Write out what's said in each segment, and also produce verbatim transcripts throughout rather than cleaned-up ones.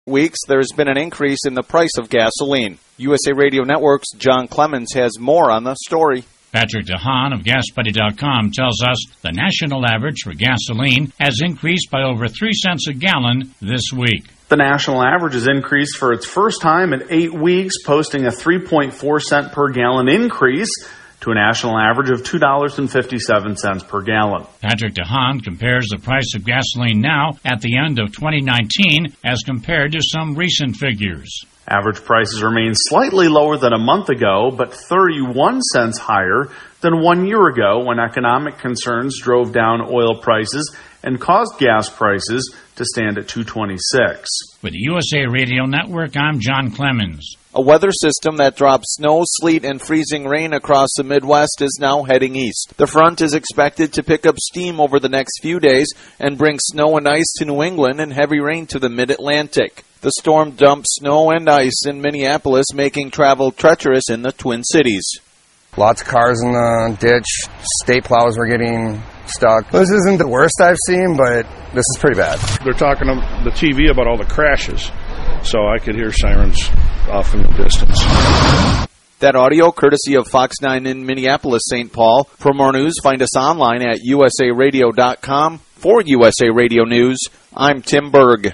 weeks, there's been an increase in the price of gasoline. U S A Radio Network's John Clemens has more on the story. Patrick DeHaan of Gas Buddy dot com tells us the national average for gasoline has increased by over three cents a gallon this week. The national average has increased for its first time in eight weeks, posting a three point four cent per gallon increase to a national average of two dollars and fifty-seven cents per gallon. Patrick DeHaan compares the price of gasoline now at the end of twenty nineteen as compared to some recent figures. Average prices remain slightly lower than a month ago, but thirty-one cents higher than one year ago when economic concerns drove down oil prices and caused gas prices to stand at two twenty-six. With the U S A Radio Network, I'm John Clemens. A weather system that drops snow, sleet, and freezing rain across the Midwest is now heading east. The front is expected to pick up steam over the next few days and bring snow and ice to New England and heavy rain to the Mid-Atlantic. The storm dumped snow and ice in Minneapolis, making travel treacherous in the Twin Cities. Lots of cars in the ditch. State plows were getting stuck. This isn't the worst I've seen, but this is pretty bad. They're talking on the T V about all the crashes, so I could hear sirens off in the distance. That audio courtesy of Fox nine in Minneapolis, Saint Paul. For more news, find us online at U S A radio dot com. For U S A Radio News, I'm Tim Berg.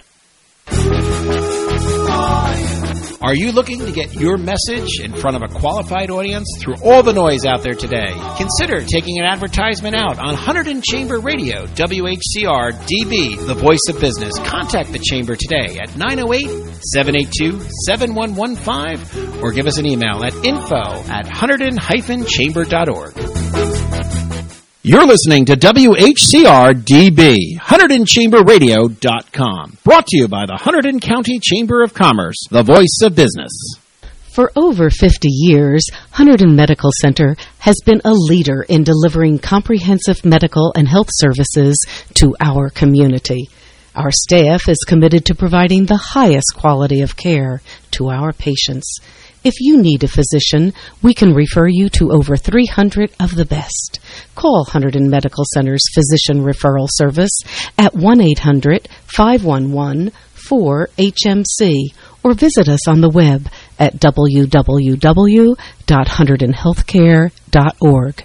Are you looking to get your message in front of a qualified audience through all the noise out there today? Consider taking an advertisement out on Hunterdon Chamber Radio, W H C R D B, the voice of business. Contact the Chamber today at nine oh eight, seven eight two, seven one one five or give us an email at info at hunterdon dash chamber dot org. You're listening to W H C R D B, Hunterdon Chamber Radio dot com. Brought to you by the Hunterdon County Chamber of Commerce, the voice of business. For over fifty years, Hunterdon Medical Center has been a leader in delivering comprehensive medical and health services to our community. Our staff is committed to providing the highest quality of care to our patients. If you need a physician, we can refer you to over three hundred of the best. Call Hunterdon Medical Center's Physician Referral Service at one eight hundred, five one one, four H M C or visit us on the web at w w w dot hunterdon healthcare dot org.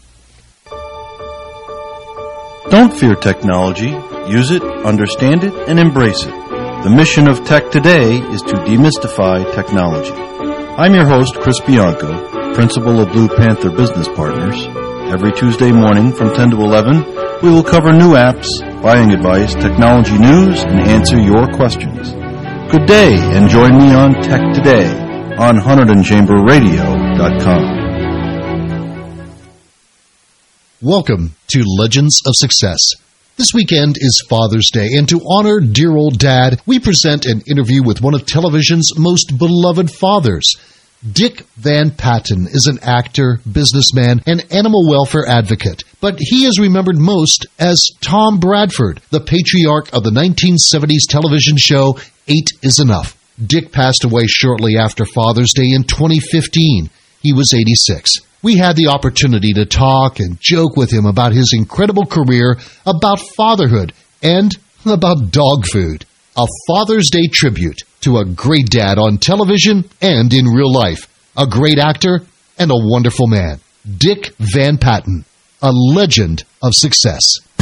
Don't fear technology. Use it, understand it, and embrace it. The mission of Tech Today is to demystify technology. I'm your host, Chris Bianco, principal of Blue Panther Business Partners. Every Tuesday morning from ten to eleven, we will cover new apps, buying advice, technology news, and answer your questions. Good day, and join me on Tech Today on Hunterdon Chamber Radio dot com. Welcome to Legends of Success. This weekend is Father's Day, and to honor dear old Dad, we present an interview with one of television's most beloved fathers. Dick Van Patten is an actor, businessman, and animal welfare advocate, but he is remembered most as Tom Bradford, the patriarch of the nineteen seventies television show Eight is Enough. Dick passed away shortly after Father's Day in twenty fifteen. He was eighty-six. We had the opportunity to talk and joke with him about his incredible career, about fatherhood, and about dog food. A Father's Day tribute to a great dad on television and in real life, a great actor, and a wonderful man. Dick Van Patten, a legend of success.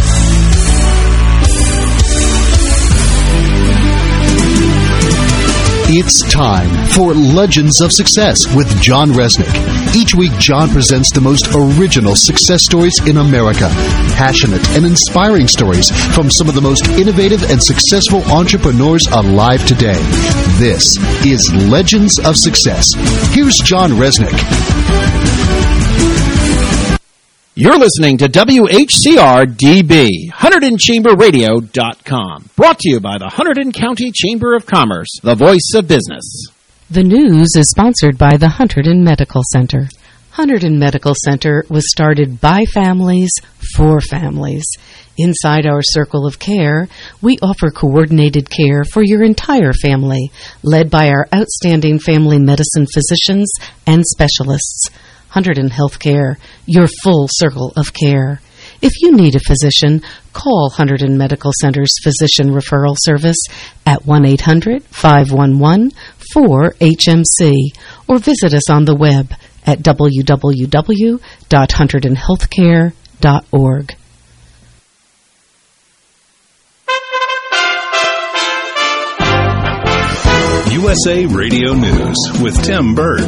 It's time for Legends of Success with John Resnick. Each week, John presents the most original success stories in America. Passionate and inspiring stories from some of the most innovative and successful entrepreneurs alive today. This is Legends of Success. Here's John Resnick. You're listening to W H C R D B, Hunterdon Chamber Radio dot com. Brought to you by the Hunterdon County Chamber of Commerce, the voice of business. The news is sponsored by the Hunterdon Medical Center. Hunterdon Medical Center was started by families for families. Inside our circle of care, we offer coordinated care for your entire family, led by our outstanding family medicine physicians and specialists. Hunterdon Healthcare, your full circle of care. If you need a physician, call Hunterdon Medical Center's Physician Referral Service at one eight hundred, five one one, four H M C or visit us on the web at w w w dot hunterdon healthcare dot org. U S A Radio News with Tim Berg.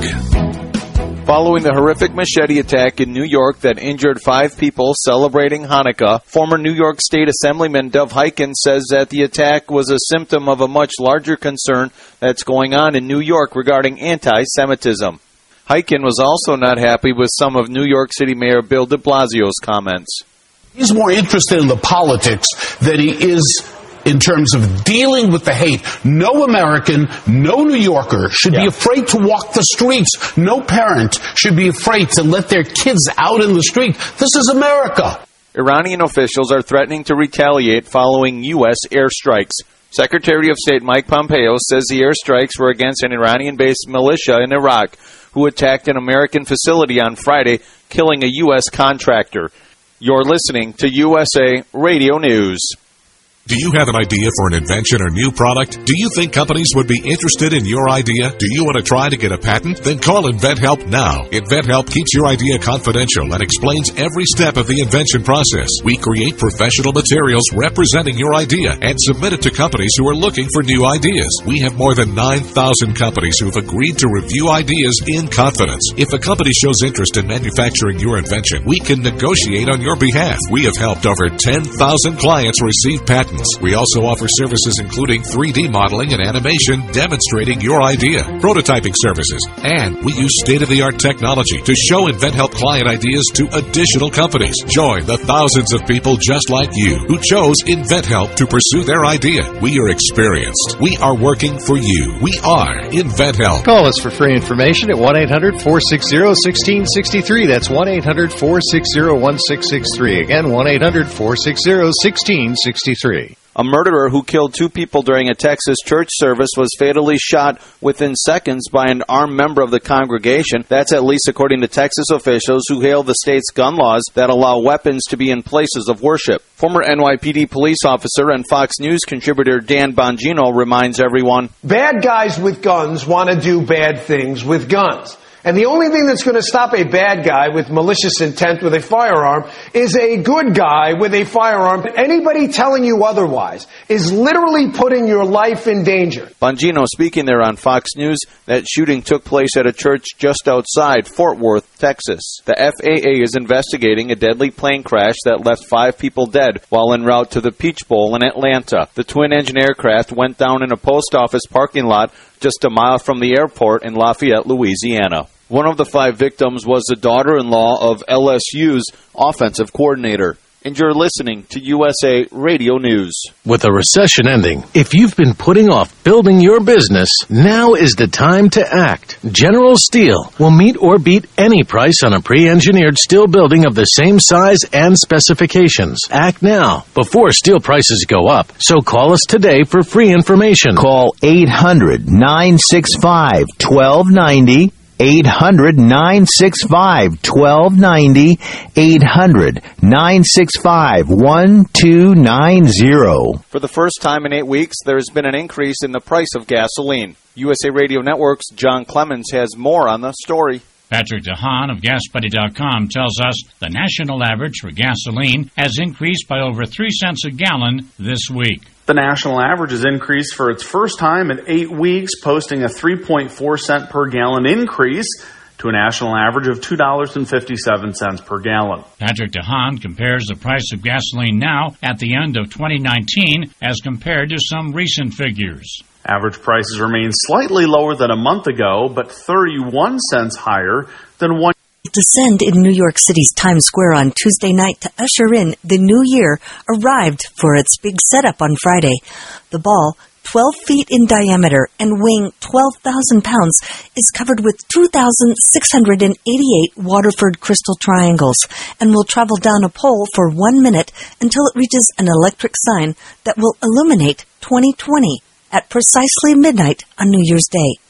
Following the horrific machete attack in New York that injured five people celebrating Hanukkah, former New York State Assemblyman Dov Hikind says that the attack was a symptom of a much larger concern that's going on in New York regarding anti-Semitism. Hikind was also not happy with some of New York City Mayor Bill de Blasio's comments. He's more interested in the politics than he is in terms of dealing with the hate. No American, no New Yorker should yeah. be afraid to walk the streets. No parent should be afraid to let their kids out in the street. This is America. Iranian officials are threatening to retaliate following U S airstrikes. Secretary of State Mike Pompeo says the airstrikes were against an Iranian-based militia in Iraq who attacked an American facility on Friday, killing a U S contractor. You're listening to U S A Radio News. Do you have an idea for an invention or new product? Do you think companies would be interested in your idea? Do you want to try to get a patent? Then call InventHelp now. InventHelp keeps your idea confidential and explains every step of the invention process. We create professional materials representing your idea and submit it to companies who are looking for new ideas. We have more than nine thousand companies who have agreed to review ideas in confidence. If a company shows interest in manufacturing your invention, we can negotiate on your behalf. We have helped over ten thousand clients receive patents. We also offer services including three D modeling and animation demonstrating your idea, prototyping services, and we use state-of-the-art technology to show InventHelp client ideas to additional companies. Join the thousands of people just like you who chose InventHelp to pursue their idea. We are experienced. We are working for you. We are InventHelp. Call us for free information at one eight hundred, four six zero, one six six three. That's one eight hundred, four six zero, one six six three. Again, one eight hundred, four six zero, one six six three. A murderer who killed two people during a Texas church service was fatally shot within seconds by an armed member of the congregation. That's at least according to Texas officials who hail the state's gun laws that allow weapons to be in places of worship. Former N Y P D police officer and Fox News contributor Dan Bongino reminds everyone, bad guys with guns want to do bad things with guns. And the only thing that's going to stop a bad guy with malicious intent with a firearm is a good guy with a firearm. Anybody telling you otherwise is literally putting your life in danger. Bongino speaking there on Fox News. That shooting took place at a church just outside Fort Worth, Texas. The F A A is investigating a deadly plane crash that left five people dead while en route to the Peach Bowl in Atlanta. The twin-engine aircraft went down in a post office parking lot just a mile from the airport in Lafayette, Louisiana. One of the five victims was the daughter-in-law of L S U's offensive coordinator. And you're listening to U S A Radio News. With a recession ending, if you've been putting off building your business, now is the time to act. General Steel will meet or beat any price on a pre-engineered steel building of the same size and specifications. Act now, before steel prices go up. So call us today for free information. Call eight hundred, nine six five, one two nine zero. eight hundred, nine six five, one two nine zero. eight hundred, nine six five, one two nine zero. For the first time in eight weeks, there has been an increase in the price of gasoline. U S A Radio Network's John Clemens has more on the story. Patrick DeHaan of Gas Buddy dot com tells us the national average for gasoline has increased by over three cents a gallon this week. The national average has increased for its first time in eight weeks, posting a three point four cent per gallon increase to a national average of two dollars and fifty-seven cents per gallon. Patrick DeHaan compares the price of gasoline now at the end of twenty nineteen as compared to some recent figures. Average prices remain slightly lower than a month ago, but thirty-one cents higher than one. Descend in New York City's Times Square on Tuesday night to usher in the new year arrived for its big setup on Friday. The ball, twelve feet in diameter and weighing twelve thousand pounds, is covered with two thousand six hundred eighty-eight Waterford crystal triangles and will travel down a pole for one minute until it reaches an electric sign that will illuminate twenty twenty at precisely midnight on New Year's Day.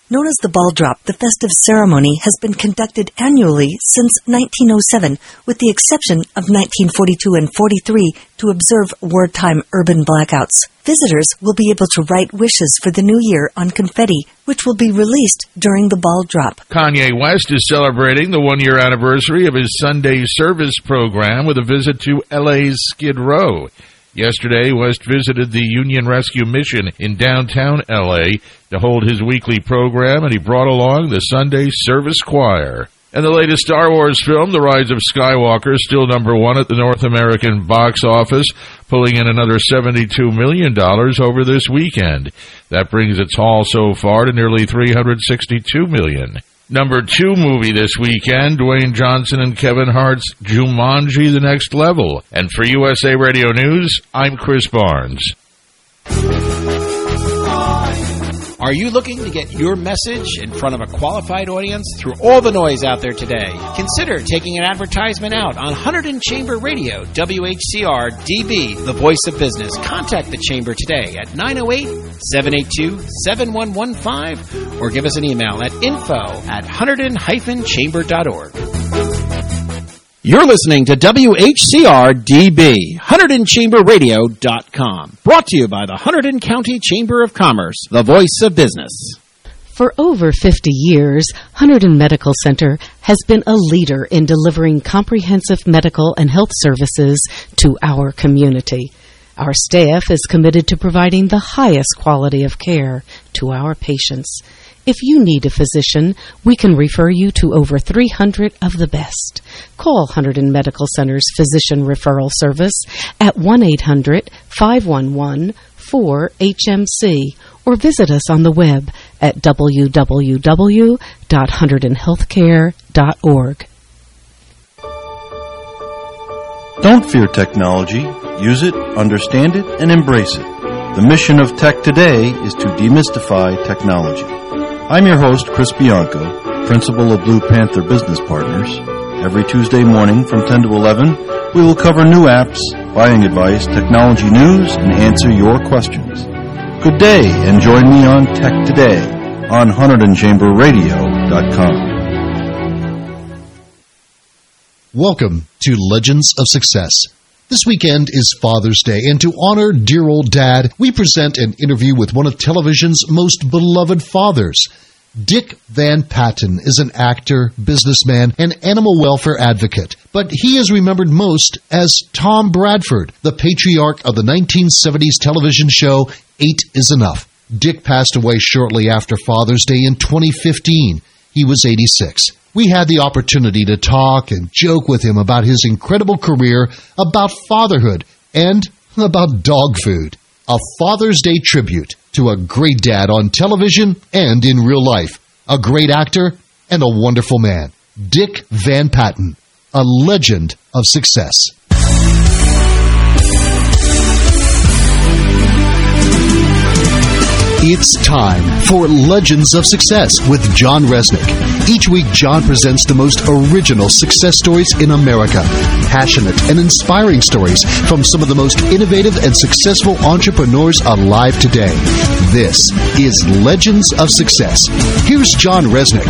Known as the ball drop, the festive ceremony has been conducted annually since nineteen oh seven, with the exception of nineteen forty-two and forty-three to observe wartime urban blackouts. Visitors will be able to write wishes for the new year on confetti, which will be released during the ball drop. Kanye West is celebrating the one-year anniversary of his Sunday service program with a visit to L A's Skid Row. Yesterday, West visited the Union Rescue Mission in downtown L A to hold his weekly program, and he brought along the Sunday Service Choir. And the latest Star Wars film, The Rise of Skywalker, is still number one at the North American box office, pulling in another seventy-two million dollars over this weekend. That brings its haul so far to nearly three hundred sixty-two million dollars. Number two movie this weekend, Dwayne Johnson and Kevin Hart's Jumanji: The Next Level. And for U S A Radio News, I'm Chris Barnes. Are you looking to get your message in front of a qualified audience through all the noise out there today? Consider taking an advertisement out on Hunterdon Chamber Radio, W H C R D B, the voice of business. Contact the Chamber today at nine oh eight, seven eight two, seven one one five or give us an email at info at hunterdon dash chamber dot org. You're listening to W H C R D B, Hunterdon Chamber Radio dot com. Brought to you by the Hunterdon County Chamber of Commerce, the voice of business. For over fifty years, Hunterdon Medical Center has been a leader in delivering comprehensive medical and health services to our community. Our staff is committed to providing the highest quality of care to our patients. If you need a physician, we can refer you to over three hundred of the best. Call Hunterdon Medical Center's Physician Referral Service at one eight hundred, five one one, four H M C or visit us on the web at w w w dot hunterdon healthcare dot org. Don't fear technology. Use it, understand it, and embrace it. The mission of Tech Today is to demystify technology. I'm your host, Chris Bianco, principal of Blue Panther Business Partners. Every Tuesday morning from ten to eleven, we will cover new apps, buying advice, technology news, and answer your questions. Good day, and join me on Tech Today on Hunterdon Chamber Radio dot com. Welcome to Legends of Success. This weekend is Father's Day, and to honor dear old Dad, we present an interview with one of television's most beloved fathers. Dick Van Patten is an actor, businessman, and animal welfare advocate, but he is remembered most as Tom Bradford, the patriarch of the nineteen seventies television show Eight is Enough. Dick passed away shortly after Father's Day in twenty fifteen. He was eighty-six. We had the opportunity to talk and joke with him about his incredible career, about fatherhood, and about dog food. A Father's Day tribute to a great dad on television and in real life, a great actor, and a wonderful man. Dick Van Patten, a legend of success. It's time for Legends of Success with John Resnick. Each week, John presents the most original success stories in America. Passionate and inspiring stories from some of the most innovative and successful entrepreneurs alive today. This is Legends of Success. Here's John Resnick.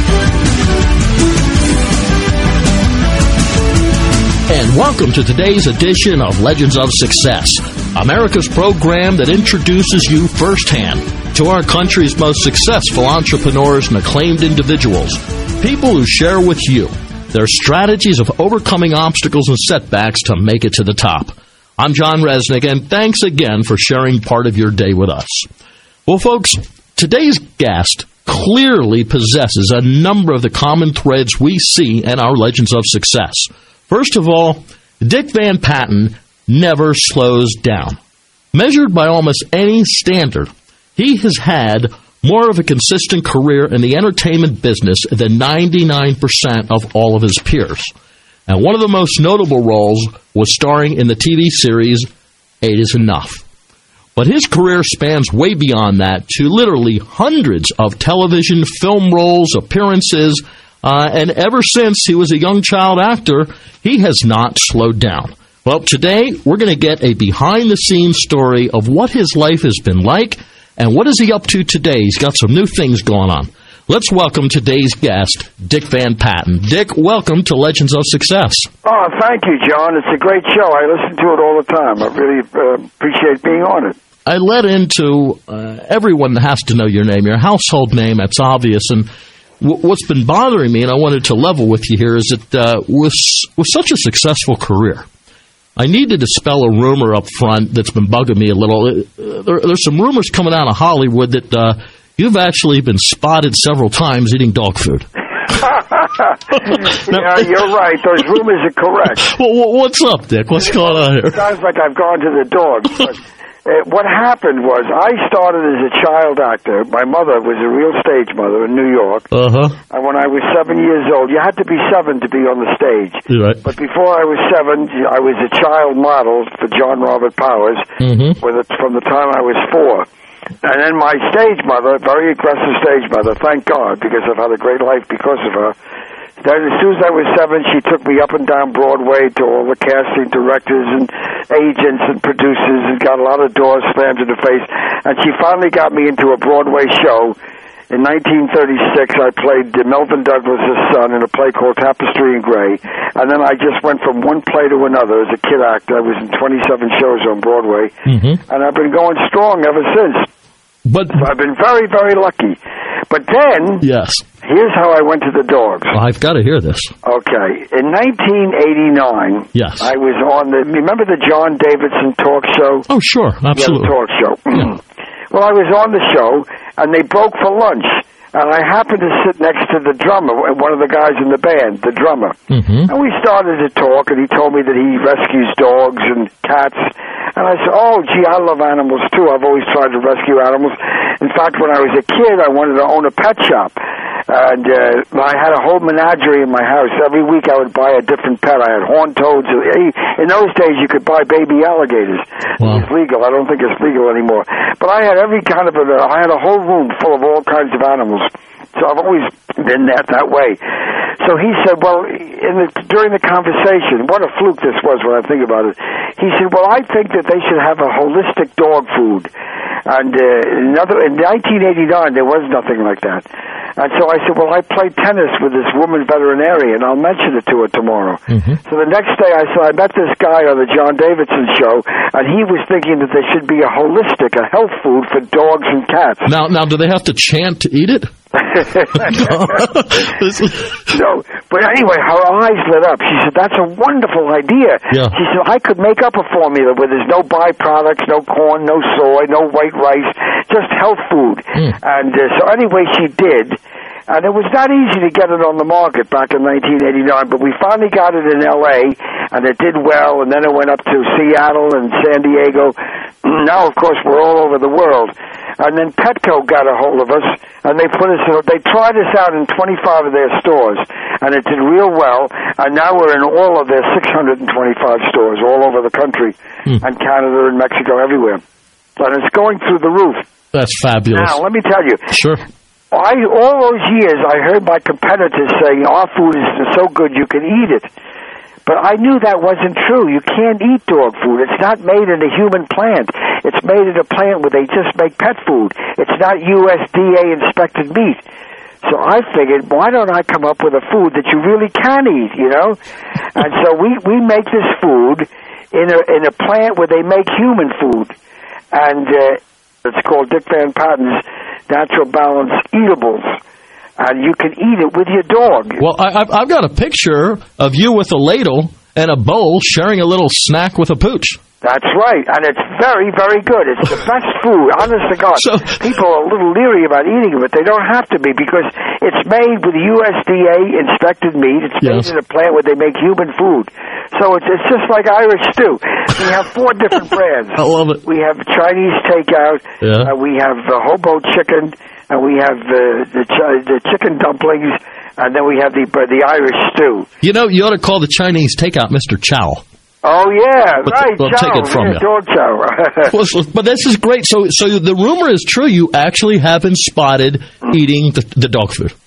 And welcome to today's edition of Legends of Success, America's program that introduces you firsthand to our country's most successful entrepreneurs and acclaimed individuals, people who share with you their strategies of overcoming obstacles and setbacks to make it to the top. I'm John Resnick, and thanks again for sharing part of your day with us. Well, folks, today's guest clearly possesses a number of the common threads we see in our Legends of Success. First of all, Dick Van Patten never slows down. Measured by almost any standard, he has had more of a consistent career in the entertainment business than ninety-nine percent of all of his peers. And one of the most notable roles was starring in the T V series Eight is Enough. But his career spans way beyond that to literally hundreds of television, film roles, appearances, Uh, and ever since he was a young child actor, he has not slowed down. Well, today we're going to get a behind-the-scenes story of what his life has been like And what is he up to today? He's got some new things going on. Let's welcome today's guest, Dick Van Patten. Dick, welcome to Legends of Success. Oh, thank you, John. It's a great show. I listen to it all the time. I really uh, appreciate being on it. I led into uh, everyone has to know your name, your household name. That's obvious. And w- what's been bothering me, and I wanted to level with you here, is that uh, with, with such a successful career, I need to dispel a rumor up front that's been bugging me a little. Uh, there, there's some rumors coming out of Hollywood that uh, you've actually been spotted several times eating dog food. Yeah, you're right. Those rumors are correct. Well, what's up, Dick? What's going on here? It sounds like I've gone to the dogs. But uh, what happened was I started as a child actor. My mother was a real stage mother in New York. Uh-huh. And when I was seven years old, you had to be seven to be on the stage. Right. But before I was seven, I was a child model for John Robert Powers mm-hmm. with it, from the time I was four. And then my stage mother, very aggressive stage mother, thank God, because I've had a great life because of her. Then as soon as I was seven, she took me up and down Broadway to all the casting directors and agents and producers and got a lot of doors slammed in the face. And she finally got me into a Broadway show. In nineteen thirty-six, I played Melvin Douglas's son in a play called Tapestry in Grey. And then I just went from one play to another as a kid actor. I was in twenty-seven shows on Broadway. Mm-hmm. And I've been going strong ever since. But so I've been very, very lucky. But then, yes, here's how I went to the dogs. Well, I've got to hear this. Okay. In nineteen eighty-nine, yes, I was on the, remember the John Davidson talk show? Oh, sure, absolutely. Yeah, the talk show. Yeah. Well, I was on the show, and they broke for lunch. And I happened to sit next to the drummer, one of the guys in the band, the drummer. Mm-hmm. And we started to talk, and he told me that he rescues dogs and cats. And I said, oh, gee, I love animals, too. I've always tried to rescue animals. In fact, when I was a kid, I wanted to own a pet shop. And uh, I had a whole menagerie in my house. Every week I would buy a different pet. I had horned toads. In those days, you could buy baby alligators. Wow. It's legal. I don't think it's legal anymore. But I had every kind of a, I had a whole room full of all kinds of animals. So I've always been that that way. So he said, well, in the, during the conversation, what a fluke this was when I think about it. He said, well, I think that they should have a holistic dog food. And uh, another, in nineteen eighty-nine, there was nothing like that. And so I said, well, I played tennis with this woman veterinarian. I'll mention it to her tomorrow. Mm-hmm. So the next day I said, I met this guy on the John Davidson show, and he was thinking that there should be a holistic, a health food for dogs and cats. Now, now, do they have to chant to eat it? No, but anyway, her eyes lit up. She said, that's a wonderful idea. Yeah. She said, I could make up a formula where there's no byproducts, no corn, no soy, no white rice, just health food. Mm. And uh, so anyway, she did. And it was not easy to get it on the market back in nineteen eighty-nine, but we finally got it in L A, and it did well, and then it went up to Seattle and San Diego. Now, of course, we're all over the world. And then Petco got a hold of us, and they put us, they tried us out in twenty-five of their stores, and it did real well, and now we're in all of their six hundred twenty-five stores all over the country, hmm. and Canada and Mexico, everywhere. And it's going through the roof. That's fabulous. Now, let me tell you. Sure. I, all those years, I heard my competitors saying, our food is so good you can eat it. But I knew that wasn't true. You can't eat dog food. It's not made in a human plant. It's made in a plant where they just make pet food. It's not U S D A-inspected meat. So I figured, why don't I come up with a food that you really can eat, you know? And so we, we make this food in a, in a plant where they make human food. And uh, it's called Dick Van Patten's Natural Balance Eatables. And you can eat it with your dog. Well, I, I've, I've got a picture of you with a ladle and a bowl sharing a little snack with a pooch. That's right, and it's very, very good. It's the best food, honest to God. So, people are a little leery about eating it, but they don't have to be, because it's made with U S D A-inspected meat. It's made yes. in a plant where they make human food. So it's, it's just like Irish stew. We have four different brands. I love it. We have Chinese takeout, yeah. uh, we have uh, hobo chicken, and we have uh, the, ch- the chicken dumplings, and then we have the, uh, the Irish stew. You know, you ought to call the Chinese takeout Mister Chow. Oh, yeah, but, right, we'll Chow. take it from yeah, you. George Chow. well, but this is great. So so the rumor is true. You actually have been spotted eating the, the dog food.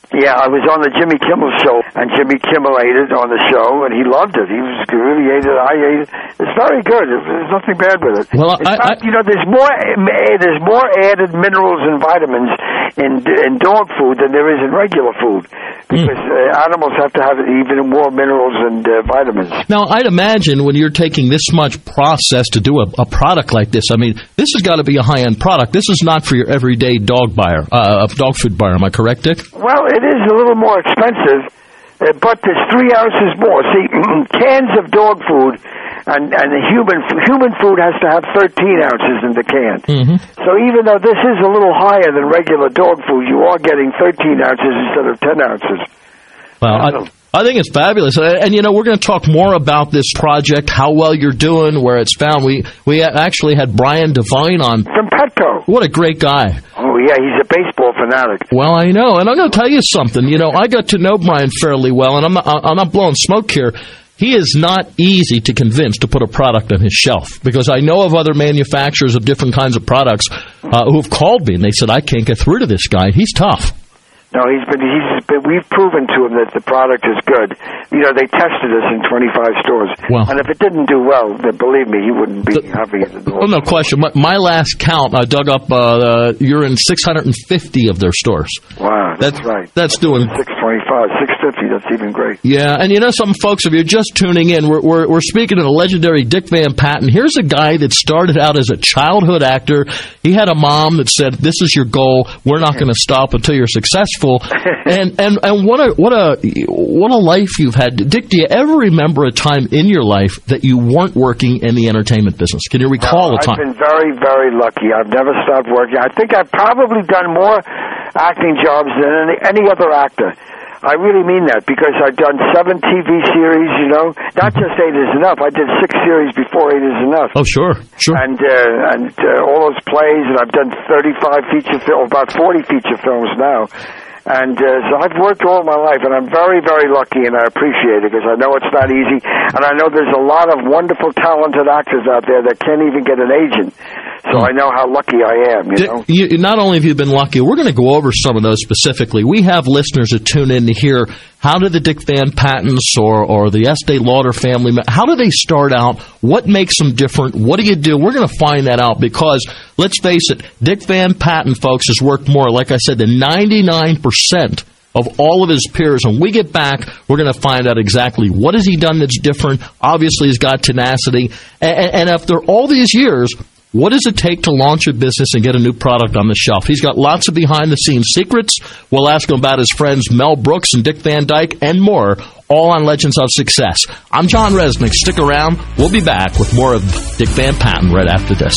Yeah, I was on the Jimmy Kimmel show, and Jimmy Kimmel ate it on the show, and he loved it. He was he really ate it. I ate it. It's very good. There's nothing bad with it. Well, in I, fact, I, you know, there's more there's more added minerals and vitamins in in dog food than there is in regular food, because mm. uh, animals have to have even more minerals and uh, vitamins. Now, I'd imagine when you're taking this much process to do a, a product like this, I mean, this has got to be a high-end product. This is not for your everyday dog buyer, uh, dog food buyer. Am I correct, Dick? Well, it is a little more expensive, uh, but there's three ounces more. See, cans of dog food and, and human human food has to have thirteen ounces in the can. Mm-hmm. So even though this is a little higher than regular dog food, you are getting thirteen ounces instead of ten ounces. Well, I, I think it's fabulous. And, you know, we're going to talk more about this project, how well you're doing, where it's found. We we actually had Brian Devine on. From Petco. What a great guy. Oh, yeah, he's a baseball fanatic. Well, I know. And I'm going to tell you something. You know, I got to know Brian fairly well, and I'm not, I'm not blowing smoke here. He is not easy to convince to put a product on his shelf, because I know of other manufacturers of different kinds of products uh, who have called me, and they said, I can't get through to this guy. He's tough. No, he's been, he's been, we've proven to him that the product is good. You know, they tested us in twenty-five stores. Well, and if it didn't do well, then believe me, he wouldn't be the, having it at the Well, no question. My, my last count, I dug up, uh, you're in six hundred fifty of their stores. Wow, that's, that's right. That's doing... six twenty-five, six fifty, that's even great. Yeah, and you know, some folks, if you're just tuning in, we're, we're, we're speaking to the legendary Dick Van Patten. Here's a guy that started out as a childhood actor. He had a mom that said, this is your goal. We're not going to stop until you're successful. And and and what a what a what a life you've had, Dick. Do you ever remember a time in your life that you weren't working in the entertainment business? Can you recall no, a time? I've been very very lucky. I've never stopped working. I think I've probably done more acting jobs than any, any other actor. I really mean that, because I've done seven T V series. You know, not just Eight Is Enough. I did six series before Eight Is Enough. Oh, sure, sure. And uh, and uh, all those plays, and I've done thirty-five feature films, about forty feature films now. And uh, so I've worked all my life, and I'm very, very lucky, and I appreciate it, because I know it's not easy, and I know there's a lot of wonderful, talented actors out there that can't even get an agent. So I know how lucky I am, you Dick, know. You, not only have you been lucky, we're going to go over some of those specifically. We have listeners that tune in to hear how did the Dick Van Pattens or, or the Estee Lauder family, how do they start out? What makes them different? What do you do? We're going to find that out, because, let's face it, Dick Van Patten, folks, has worked more, like I said, than ninety-nine percent of all of his peers. When we get back, we're going to find out exactly what has he done that's different. Obviously, he's got tenacity. And, and after all these years, what does it take to launch a business and get a new product on the shelf? He's got lots of behind-the-scenes secrets. We'll ask him about his friends Mel Brooks and Dick Van Dyke and more, all on Legends of Success. I'm John Resnick. Stick around. We'll be back with more of Dick Van Patten right after this.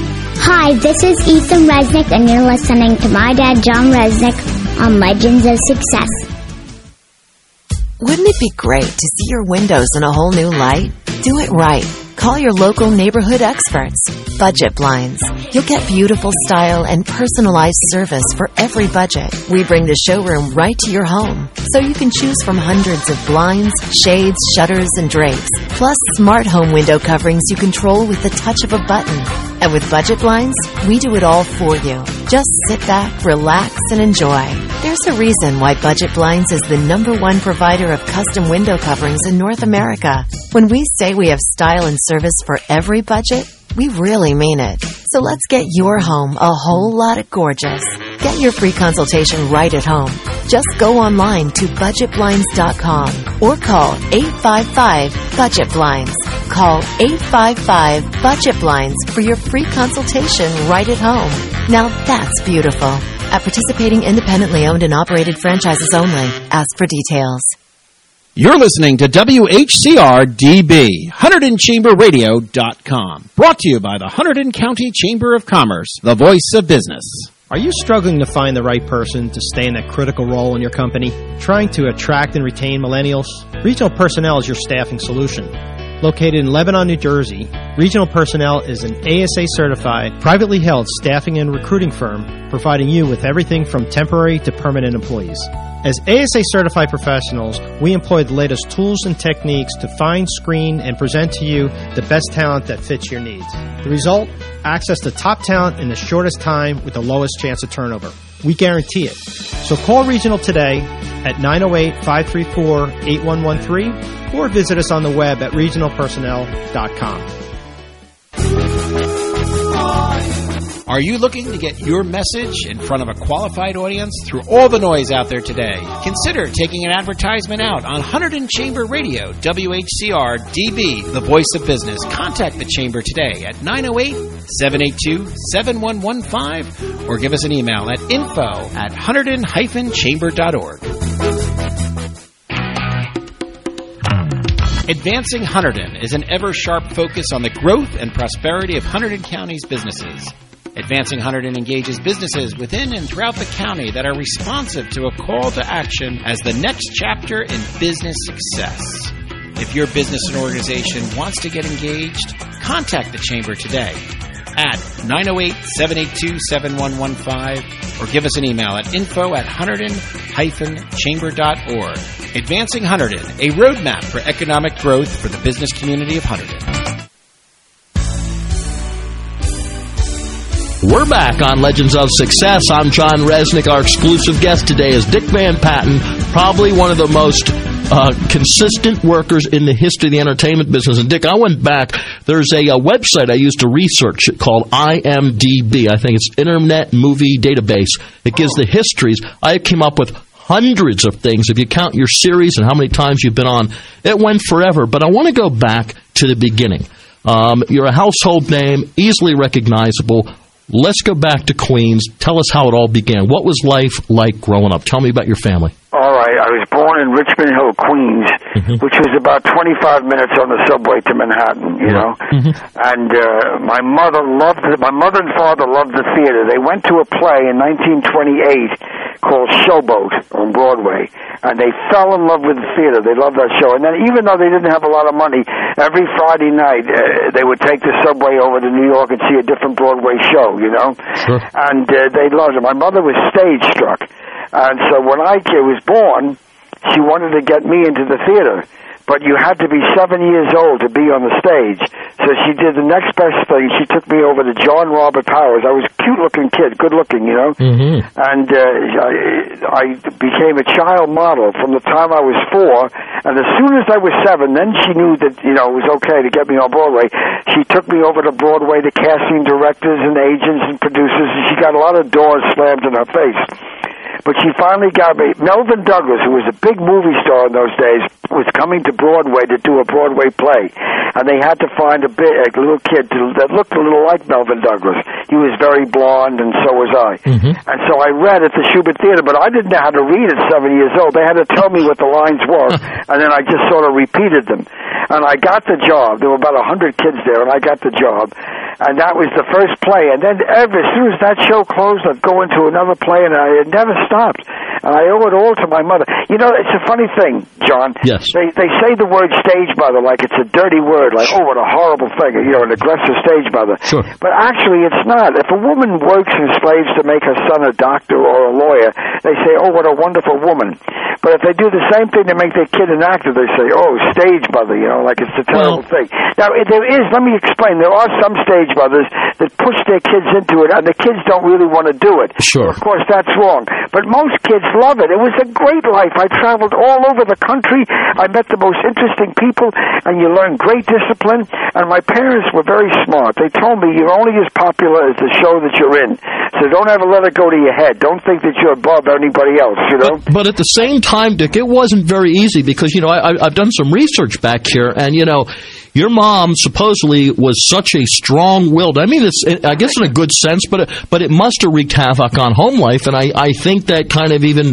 Hi, this is Ethan Resnick, and you're listening to my dad, John Resnick, on Legends of Success. Wouldn't it be great to see your windows in a whole new light? Do it right. Call your local neighborhood experts. Budget Blinds. You'll get beautiful style and personalized service for every budget. We bring the showroom right to your home, so you can choose from hundreds of blinds, shades, shutters, and drapes, plus smart home window coverings you control with the touch of a button. And with Budget Blinds, we do it all for you. Just sit back, relax, and enjoy. There's a reason why Budget Blinds is the number one provider of custom window coverings in North America. When we say we have style and service for every budget, we really mean it. So let's get your home a whole lot of gorgeous. Get your free consultation right at home. Just go online to budget blinds dot com or call eight five five budget blinds. Call eight five five budget blinds for your free consultation right at home. Now that's beautiful. At participating independently owned and operated franchises only. Ask for details. You're listening to W H C R D B, Hunterdon Chamber Radio dot com. Brought to you by the Hunterdon County Chamber of Commerce, the voice of business. Are you struggling to find the right person to stay in that critical role in your company? Trying to attract and retain millennials? Regional Personnel is your staffing solution. Located in Lebanon, New Jersey, Regional Personnel is an A S A-certified, privately held staffing and recruiting firm providing you with everything from temporary to permanent employees. As A S A-certified professionals, we employ the latest tools and techniques to find, screen, and present to you the best talent that fits your needs. The result? Access to top talent in the shortest time with the lowest chance of turnover. We guarantee it. So call Regional today at nine oh eight, five three four, eight one one three or visit us on the web at regional personnel dot com. Are you looking to get your message in front of a qualified audience through all the noise out there today? Consider taking an advertisement out on one hundred in Chamber Radio, W H C R D B, the voice of business. Contact the Chamber today at nine oh eight, seven eight two, seven one one five or give us an email at info at hunterdon dash chamber dot org. Advancing Hunterdon is an ever-sharp focus on the growth and prosperity of Hunterdon County's businesses. Advancing Hunterdon engages businesses within and throughout the county that are responsive to a call to action as the next chapter in business success. If your business and organization wants to get engaged, contact the Chamber today at nine oh eight, seven eight two, seven one one five or give us an email at info at hunterdon dash chamber dot org. Advancing Hunterdon, a roadmap for economic growth for the business community of Hunterdon. We're back on Legends of Success. I'm John Resnick. Our exclusive guest today is Dick Van Patten, probably one of the most uh, consistent workers in the history of the entertainment business. And Dick, I went back. There's a, a website I used to research it called I M D B. I think it's Internet Movie Database. It gives the histories. I came up with hundreds of things. If you count your series and how many times you've been on, it went forever. But I want to go back to the beginning. Um, you're a household name, easily recognizable. Let's go back to Queens. Tell us how it all began. What was life like growing up? Tell me about your family. All right. I was born in Richmond Hill, Queens, mm-hmm. which was about twenty-five minutes on the subway to Manhattan, you know. Mm-hmm. And uh, my mother loved it. My mother and father loved the theater. They went to a play in nineteen twenty-eight called Showboat on Broadway, and they fell in love with the theater. They loved that show. And then even though they didn't have a lot of money, every Friday night uh, they would take the subway over to New York and see a different Broadway show, you know. Sure. And uh, they loved it. My mother was stage struck. And so when I was born, she wanted to get me into the theater. But you had to be seven years old to be on the stage. So she did the next best thing. She took me over to John Robert Powers. I was a cute-looking kid, good-looking, you know. Mm-hmm. And uh, I, I became a child model from the time I was four. And as soon as I was seven, then she knew that, you know, it was okay to get me on Broadway. She took me over to Broadway to casting directors and agents and producers, and she got a lot of doors slammed in her face. But she finally got me. Melvin Douglas, who was a big movie star in those days, was coming to Broadway to do a Broadway play. And they had to find a, bit, a little kid to, that looked a little like Melvin Douglas. He was very blonde, and so was I. Mm-hmm. And so I read at the Shubert Theater, but I didn't know how to read at seven years old. They had to tell me what the lines were, and then I just sort of repeated them. And I got the job. There were about a hundred kids there, and I got the job. And that was the first play. And then ever, as soon as that show closed, I'd go into another play, and I had never stopped. And I owe it all to my mother. You know, it's a funny thing, John. Yes. They they say the word stage mother like it's a dirty word, like, oh, what a horrible thing, you know, an aggressive stage mother. Sure. But actually, it's not. If a woman works and slaves to make her son a doctor or a lawyer, they say, oh, what a wonderful woman. But if they do the same thing to make their kid an actor, they say, oh, stage mother, you know, like it's a terrible well, thing. Now, there is, let me explain, there are some stage mothers that push their kids into it, and the kids don't really want to do it. Sure. Of course, that's wrong. But most kids love it. It was a great life. I traveled all over the country. I met the most interesting people, and you learn great discipline. And my parents were very smart. They told me you're only as popular as the show that you're in. So don't ever let it go to your head. Don't think that you're above anybody else, you know? But, but at the same time, Dick, it wasn't very easy because, you know, I, I've done some research back here, and, you know, your mom supposedly was such a strong-willed. I mean, it's, I guess in a good sense, but it, but it must have wreaked havoc on home life, and I, I think that kind of even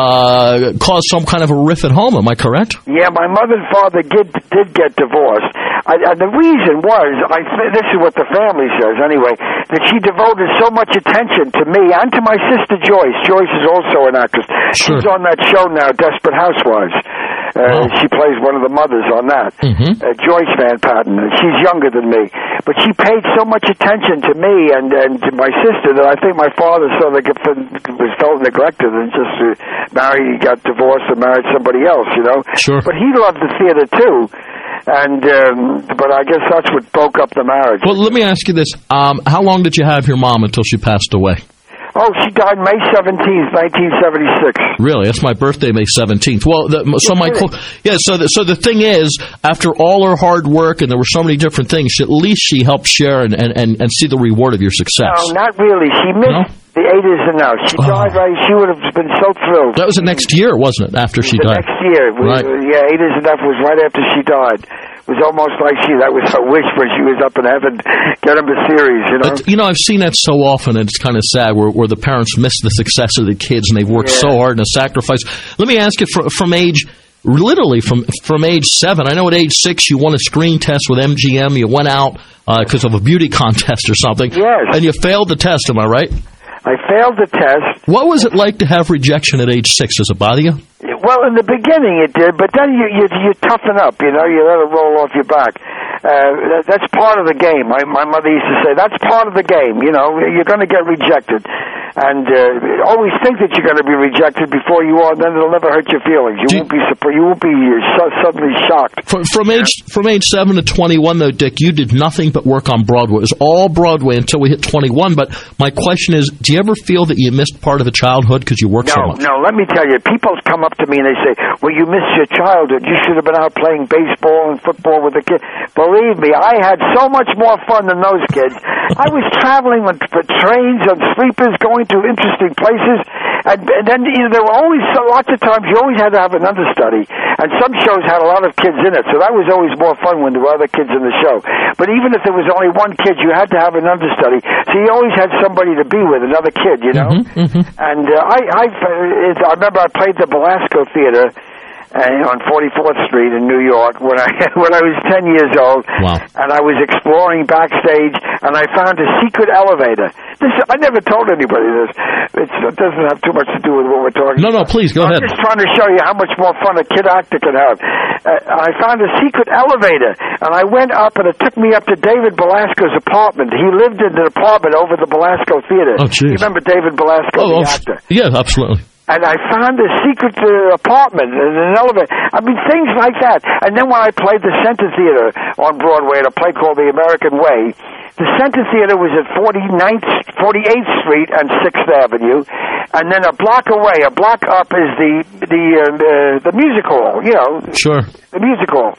uh, caused some kind of a rift at home. Am I correct? Yeah, my mother and father did did get divorced. I, and the reason was, I this is what the family says anyway, that she devoted so much attention to me and to my sister Joyce. Joyce is also an actress. Sure. She's on that show now, Desperate Housewives. Uh, wow. She plays one of the mothers on that. Mm-hmm. Uh, Joyce Van Patten. She's younger than me. But she paid so much attention to me and, and to my sister that I think my father sort of was felt neglected and just uh, married, got divorced and married somebody else, you know. Sure. But he loved the theater too. And um, but I guess that's what broke up the marriage. Well, let me ask you this. Um, how long did you have your mom until she passed away? Oh, she died May seventeenth, nineteen seventy-six. Really? That's my birthday, May seventeenth. Well, the, so my yeah. So the, so the thing is, after all her hard work, and there were so many different things, at least she helped share and, and, and, and see the reward of your success. No, not really. She missed No? the eight is enough. She Oh. died right. She would have been so thrilled. That was the next year, wasn't it? After she the died. next year. We- Right. Yeah, eight is enough was right after she died. It was almost like she, that was her wish when she was up in heaven, get him a series, you know? But, you know, I've seen that so often, and it's kind of sad, where, where the parents miss the success of the kids, and they've worked Yeah. so hard and a sacrifice. Let me ask you, from, from age, literally from from age seven, I know at age six you won a screen test with M G M. You went out because of a beauty contest or something. Yes. And you failed the test, am I right? I failed the test. What was it like to have rejection at age six? Does it bother you? Well, in the beginning it did, but then you you, you toughen up, you know, you let it roll off your back. Uh, that, that's part of the game. My, my mother used to say, that's part of the game, you know, you're going to get rejected. And uh, always think that you're going to be rejected before you are, then it'll never hurt your feelings. You Do won't be surprised. You won't be so, suddenly shocked. From, from age from age seven to twenty-one, though, Dick, you did nothing but work on Broadway. It was all Broadway until we hit twenty-one. But my question is, do you ever feel that you missed part of the childhood because you worked no, so much? No, let me tell you, people come up to me and they say, well, you missed your childhood. You should have been out playing baseball and football with the kids. Believe me, I had so much more fun than those kids. I was traveling on for trains and sleepers, going to interesting places, and, and then you know, there were always so, lots of times you always had to have an understudy, and some shows had a lot of kids in it, so that was always more fun when there were other kids in the show. But even if there was only one kid, you had to have an understudy, so you always had somebody to be with, another kid, you know. Mm-hmm, mm-hmm. And uh, I, I, I remember I played the Belasco Theater uh, on forty-fourth Street in New York when I when I was ten years old. Wow. And I was exploring backstage, and I found a secret elevator. This I never told anybody this. It's, it doesn't have too much to do with what we're talking No, about. no, please, go I'm ahead. just trying to show you how much more fun a kid actor can have. Uh, I found a secret elevator, and I went up, and it took me up to David Belasco's apartment. He lived in an apartment over the Belasco Theater. Oh, jeez. You remember David Belasco, Oh, the oh, actor? yeah, absolutely. And I found a secret uh, apartment in an elevator. I mean, things like that. And then when I played the Center Theater on Broadway at a play called The American Way, the Center Theater was at forty-ninth, forty-eighth Street and sixth Avenue. And then a block away, a block up is the the uh, the, the music hall, you know. Sure. The music hall.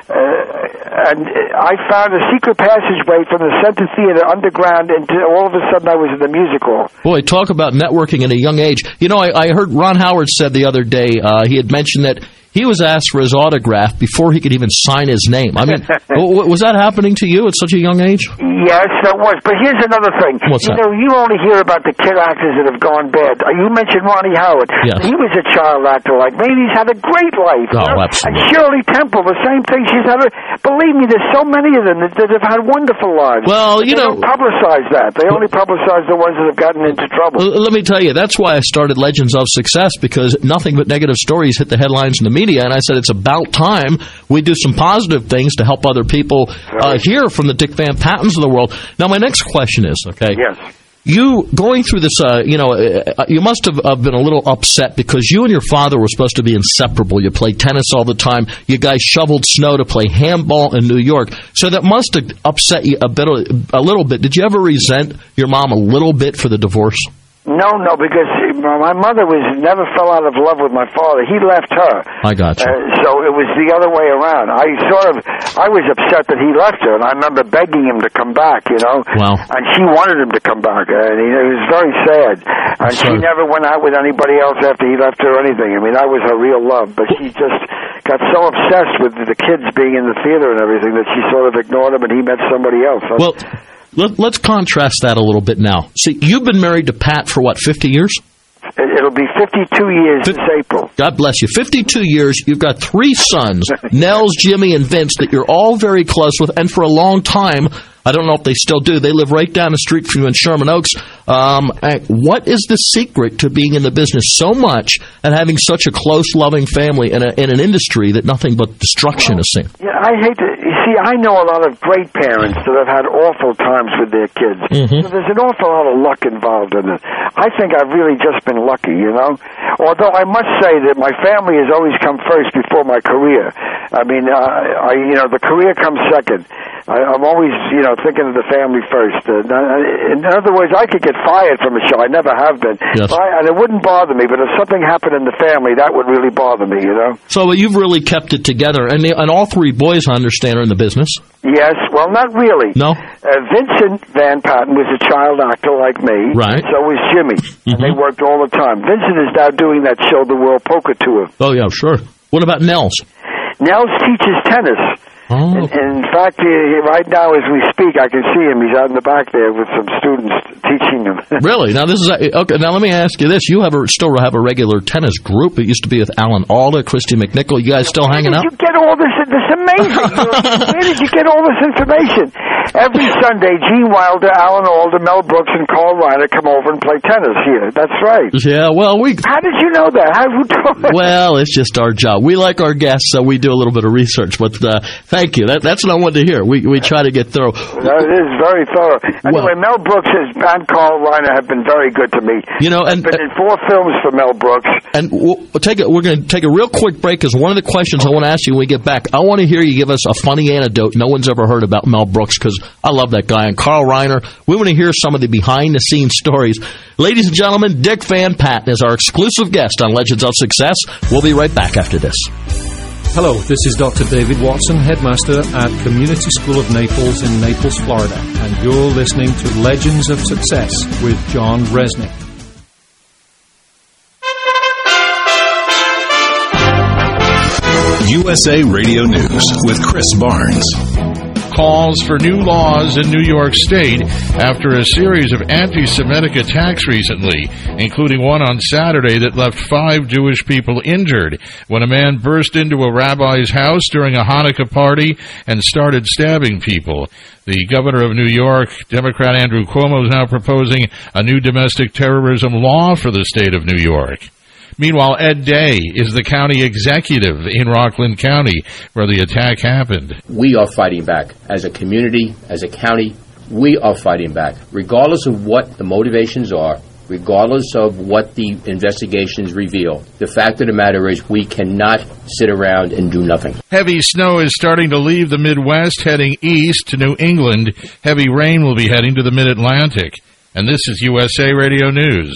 Uh, and I found a secret passageway from the Center Theater underground, and all of a sudden I was in the music hall. Boy, talk about networking at a young age. You know, I, I heard Ron Howard said the other day, uh, he had mentioned that he was asked for his autograph before he could even sign his name. I mean, w- was that happening to you at such a young age? Yes, that was. But here's another thing. What's you that? know, you only hear about the kid actors that have gone bad. Uh, You mentioned Ronnie Howard. Yes. He was a child actor like me, and he's had a great life. Oh, you know? absolutely. And Shirley Temple, the same thing. She's had a, believe me, there's so many of them that, that have had wonderful lives. Well, But you they know- don't publicize that. They only publicize the ones that have gotten into trouble. L- let me tell you, that's why I started Legends of Success, because nothing but negative stories hit the headlines in the media, and I said it's about time we do some positive things to help other people uh, hear from the Dick Van Pattens of the world. Now, my next question is, okay, yes. you going through this, uh, you know, uh, you must have uh, been a little upset because you and your father were supposed to be inseparable. You played tennis all the time. You guys shoveled snow to play handball in New York. So that must have upset you a bit, a little bit. Did you ever resent your mom a little bit for the divorce? No, no, because my mother was never fell out of love with my father. He left her. I got you. Uh, so it was the other way around. I sort of, I was upset that he left her, and I remember begging him to come back, you know. Wow. And she wanted him to come back, and he, it was very sad. And she Sorry. never went out with anybody else after he left her or anything. I mean, that was her real love. But she just got so obsessed with the kids being in the theater and everything that she sort of ignored him, and he met somebody else. Well, let, let's contrast that a little bit now. See, you've been married to Pat for, what, fifty years? It'll be fifty-two years this April. God bless you. fifty-two years. You've got three sons, Nels, Jimmy, and Vince, that you're all very close with. And for a long time, I don't know if they still do, they live right down the street from you in Sherman Oaks. Um, what is the secret to being in the business so much and having such a close, loving family in, a, in an industry that nothing but destruction well, is seen? Yeah, I hate to... You see, I know a lot of great parents that have had awful times with their kids. Mm-hmm. So there's an awful lot of luck involved in it. I think I've really just been lucky, you know? Although I must say that my family has always come first before my career. I mean, uh, I, you know, the career comes second. I, I'm always, you know, thinking of the family first. Uh, in other words, I could get fired from a show. I never have been. Yes. I, and it wouldn't bother me, but if something happened in the family, that would really bother me, you know? So you've really kept it together. And, the, and all three boys, I understand, are in the business. Yes. Well, not really. No? Uh, Vincent Van Patten was a child actor like me. Right. So was Jimmy. Mm-hmm. And they worked all the time. Vincent is now doing that show, The World Poker Tour. Oh, yeah, sure. What about Nels? Nels teaches tennis. Oh. In, in fact, he, he, right now as we speak, I can see him. He's out in the back there with some students teaching him. Really? Now this is okay. Now let me ask you this: you have a, still have a regular tennis group? It used to be with Alan Alda, Christy McNichol. You guys still hanging out? Where did you get all this? This is amazing. Where did you get all this information? Every Sunday, Gene Wilder, Alan Alda, Mel Brooks, and Carl Reiner come over and play tennis here. That's right. Yeah. Well, we. How did you know that? How who told me? Well, it's just our job. We like our guests, so we do a little bit of research. But uh, thank you. That, that's what I wanted to hear. We we try to get thorough. That is very thorough. Anyway, well, Mel Brooks and Carl Reiner have been very good to me. You know, and I've been in four films for Mel Brooks. And we'll take a, we're going to take a real quick break because one of the questions I want to ask you when we get back, I want to hear you give us a funny anecdote no one's ever heard about Mel Brooks because I love that guy. And Carl Reiner, we want to hear some of the behind-the-scenes stories. Ladies and gentlemen, Dick Van Patten is our exclusive guest on Legends of Success. We'll be right back after this. Hello, this is Doctor David Watson, headmaster at Community School of Naples in Naples, Florida, and you're listening to Legends of Success with John Resnick. U S A Radio News with Chris Barnes. Calls for new laws in New York State after a series of anti-Semitic attacks recently, including one on Saturday that left five Jewish people injured when a man burst into a rabbi's house during a Hanukkah party and started stabbing people. The governor of New York, Democrat Andrew Cuomo, is now proposing a new domestic terrorism law for the state of New York. Meanwhile, Ed Day is the county executive in Rockland County where the attack happened. We are fighting back. As a community, as a county, we are fighting back. Regardless of what the motivations are, regardless of what the investigations reveal, the fact of the matter is we cannot sit around and do nothing. Heavy snow is starting to leave the Midwest, heading east to New England. Heavy rain will be heading to the Mid-Atlantic. And this is U S A Radio News.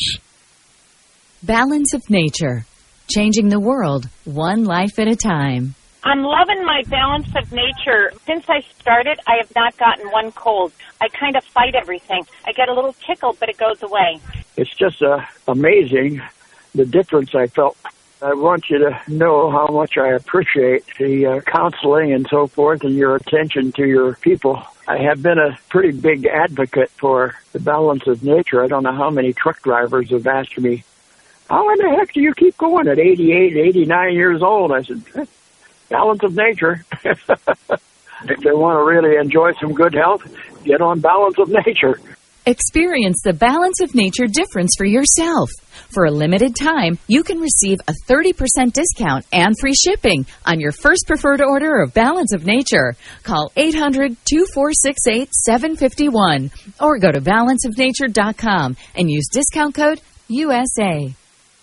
Balance of Nature, changing the world one life at a time. I'm loving my Balance of Nature. Since I started, I have not gotten one cold. I kind of fight everything. I get a little tickle, but it goes away. It's just uh, amazing the difference I felt. I want you to know how much I appreciate the uh, counseling and so forth and your attention to your people. I have been a pretty big advocate for the Balance of Nature. I don't know how many truck drivers have asked me, how in the heck do you keep going at eighty-eight, eighty-nine years old? I said, Balance of Nature. If they want to really enjoy some good health, get on Balance of Nature. Experience the Balance of Nature difference for yourself. For a limited time, you can receive a thirty percent discount and free shipping on your first preferred order of Balance of Nature. Call eight hundred, two four six eight, seven five one or go to balance of nature dot com and use discount code U S A.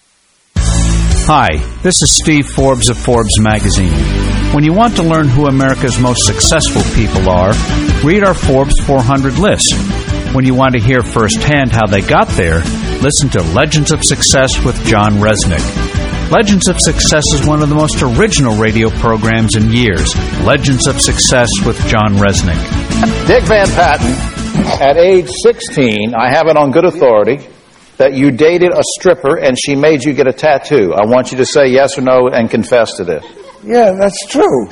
Hi, this is Steve Forbes of Forbes Magazine. When you want to learn who America's most successful people are, read our Forbes four hundred list. When you want to hear firsthand how they got there, listen to Legends of Success with John Resnick. Legends of Success is one of the most original radio programs in years. Legends of Success with John Resnick. Dick Van Patten, at age sixteen, I have it on good authority that you dated a stripper and she made you get a tattoo. I want you to say yes or no and confess to this. Yeah, that's true.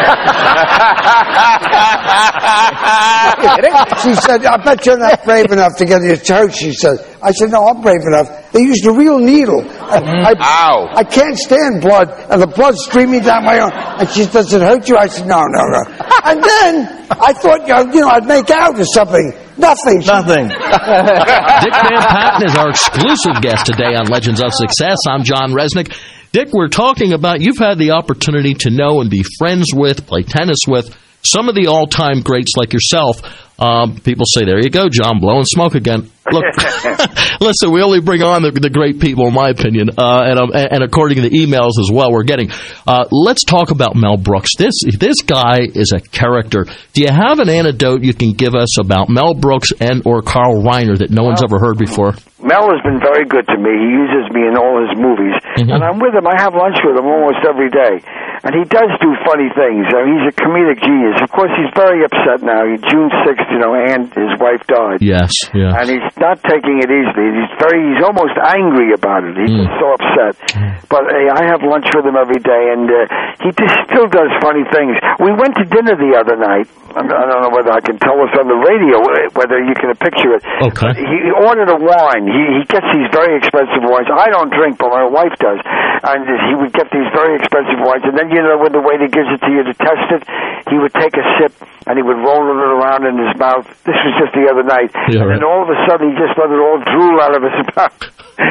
She said, I bet you're not brave enough to get to your church, she said. I said, no, I'm brave enough. They used a real needle. I, I, Ow. I can't stand blood, and the blood's streaming down my arm. And she said, does it hurt you? I said, no, no, no. And then I thought, you know, I'd make out or something. Nothing. Nothing. Dick Van Patten is our exclusive guest today on Legends of Success. I'm John Resnick. Dick, we're talking about, you've had the opportunity to know and be friends with, play tennis with, some of the all-time greats like yourself. Um, people say, there you go, John, blowing smoke again. Look, listen, we only bring on the, the great people, in my opinion, uh, and, um, and according to the emails as well we're getting. Uh, let's talk about Mel Brooks. This this guy is a character. Do you have an anecdote you can give us about Mel Brooks and or Carl Reiner that no one's ever heard before? Mel has been very good to me. He uses me in all his movies. Mm-hmm. And I'm with him. I have lunch with him almost every day. And he does do funny things. I mean, he's a comedic genius. Of course, he's very upset now. June sixth, you know, and his wife died. Yes, yes. And he's not taking it easily. He's very, he's almost angry about it. He's mm. so upset. But uh, I have lunch with him every day, and uh, he just still does funny things. We went to dinner the other night. I don't know whether I can tell us on the radio, whether you can picture it. Okay. He ordered a wine. He, he gets these very expensive wines. I don't drink, but my wife does. And he would get these very expensive wines. And then, you know, when the waiter gives it to you to test it, he would take a sip, and he would roll it around in his mouth. This was just the other night. Yeah, and right. then all of a sudden, he just let it all drool out of his mouth.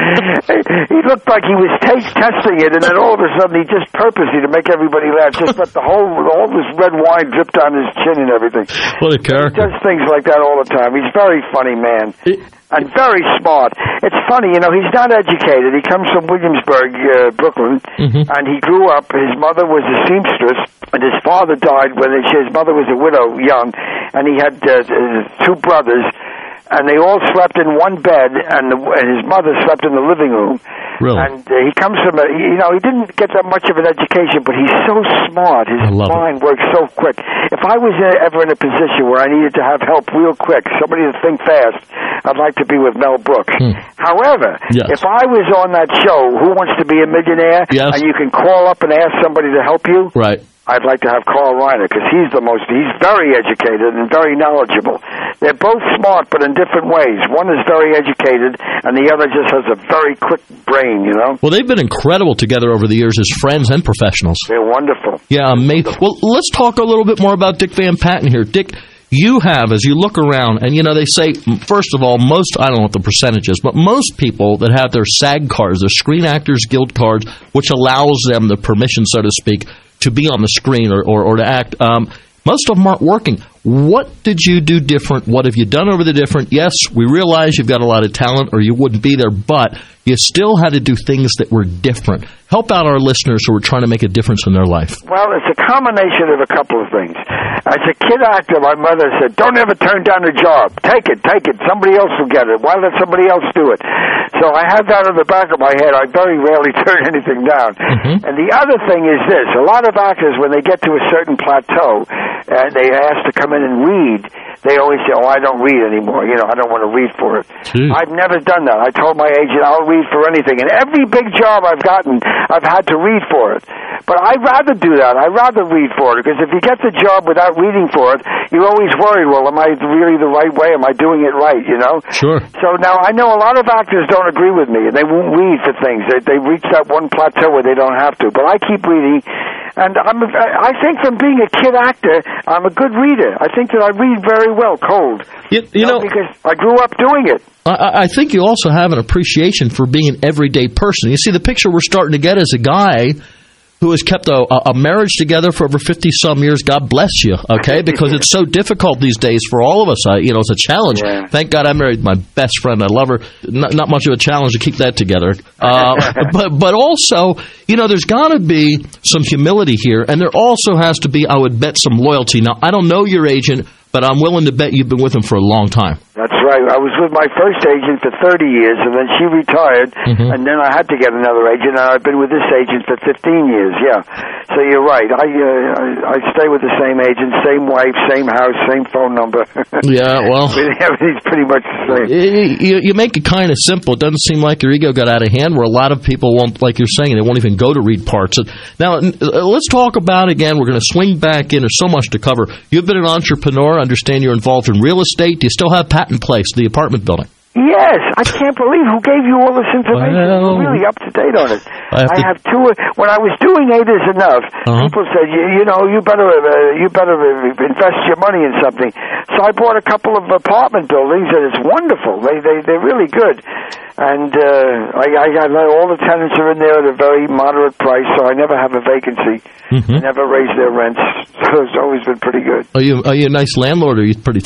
He looked like he was taste testing it, and then all of a sudden, he just purposely, to make everybody laugh, just let the whole, all this red wine drip down his chin and everything. What a character. He does things like that all the time. He's a very funny man. It, and very smart. It's funny, you know, he's not educated. He comes from Williamsburg, uh, Brooklyn, mm-hmm. and he grew up. His mother was a seamstress, and his father died when his mother was a widow, young, and he had uh, two brothers, and they all slept in one bed, and, the, and his mother slept in the living room. Really? And uh, he comes from a, you know, he didn't get that much of an education, but he's so smart. His mind it. works so quick. If I was uh, ever in a position where I needed to have help real quick, somebody to think fast, I'd like to be with Mel Brooks. Hmm. However, yes. if I was on that show, Who Wants to Be a Millionaire, yes. and you can call up and ask somebody to help you, right. I'd like to have Carl Reiner, because he's the most, he's very educated and very knowledgeable. They're both smart, but in different ways. One is very educated, and the other just has a very quick brain, you know? Well, they've been incredible together over the years as friends and professionals. They're wonderful. Yeah, amazing. Well, let's talk a little bit more about Dick Van Patten here. Dick, you have, as you look around, and, you know, they say, first of all, most, I don't know what the percentage is, but most people that have their SAG cards, their Screen Actors Guild cards, which allows them the permission, so to speak, to be on the screen or, or, or to act, um, most of them aren't working. What did you do different? What have you done over the different? Yes, we realize you've got a lot of talent or you wouldn't be there, but you still had to do things that were different. Help out our listeners who are trying to make a difference in their life. Well, it's a combination of a couple of things. As a kid actor, my mother said, don't ever turn down a job. Take it, take it. Somebody else will get it. Why let somebody else do it? So I had that in the back of my head. I very rarely turn anything down. Mm-hmm. And the other thing is this. A lot of actors, when they get to a certain plateau, and they ask to come in and read, they always say, oh, I don't read anymore. You know, I don't want to read for it. Jeez. I've never done that. I told my agent, I'll read for anything. And every big job I've gotten, I've had to read for it. But I'd rather do that. I'd rather read for it, because if you get the job without reading for it, you're always worried, well, am I really the right way? Am I doing it right, you know? Sure. So now I know a lot of actors don't agree with me, and they won't read for things. They, they reach that one plateau where they don't have to. But I keep reading, and I'm, I think from being a kid actor, I'm a good reader. I think that I read very well cold. You, you, you know, know, because I grew up doing it. I, I think you also have an appreciation for being an everyday person. You see, the picture we're starting to get is a guy who has kept a, a marriage together for over fifty-some years. God bless you, okay? Because it's so difficult these days for all of us. I, you know, it's a challenge. Yeah. Thank God I married my best friend. I love her. Not, not much of a challenge to keep that together. Uh, but but also, you know, there's got to be some humility here, and there also has to be, I would bet, some loyalty. Now, I don't know your agent, but I'm willing to bet you've been with him for a long time. That's right. I was with my first agent for thirty years, and then she retired, mm-hmm. and then I had to get another agent, and I've been with this agent for fifteen years, yeah. So you're right. I, uh, I I stay with the same agent, same wife, same house, same phone number. Yeah, well. Everything's pretty much the same. You, you make it kind of simple. It doesn't seem like your ego got out of hand, where a lot of people won't, like you're saying, they won't even go to read parts. Now, let's talk about, again, we're going to swing back in. There's so much to cover. You've been an entrepreneur. I understand you're involved in real estate. Do you still have Patton Place, the apartment building? Yes, I can't believe who gave you all this information. Well, you're really up to date on it. I have, I have two. When I was doing Eight Is Enough, uh-huh. people said, you, you know, you better uh, you better invest your money in something. So I bought a couple of apartment buildings, and it's wonderful. They they they're really good, and uh, I, I got all the tenants are in there at a very moderate price, so I never have a vacancy. Mm-hmm. I never raise their rents, so it's always been pretty good. Are you are you a nice landlord, or are you pretty tough?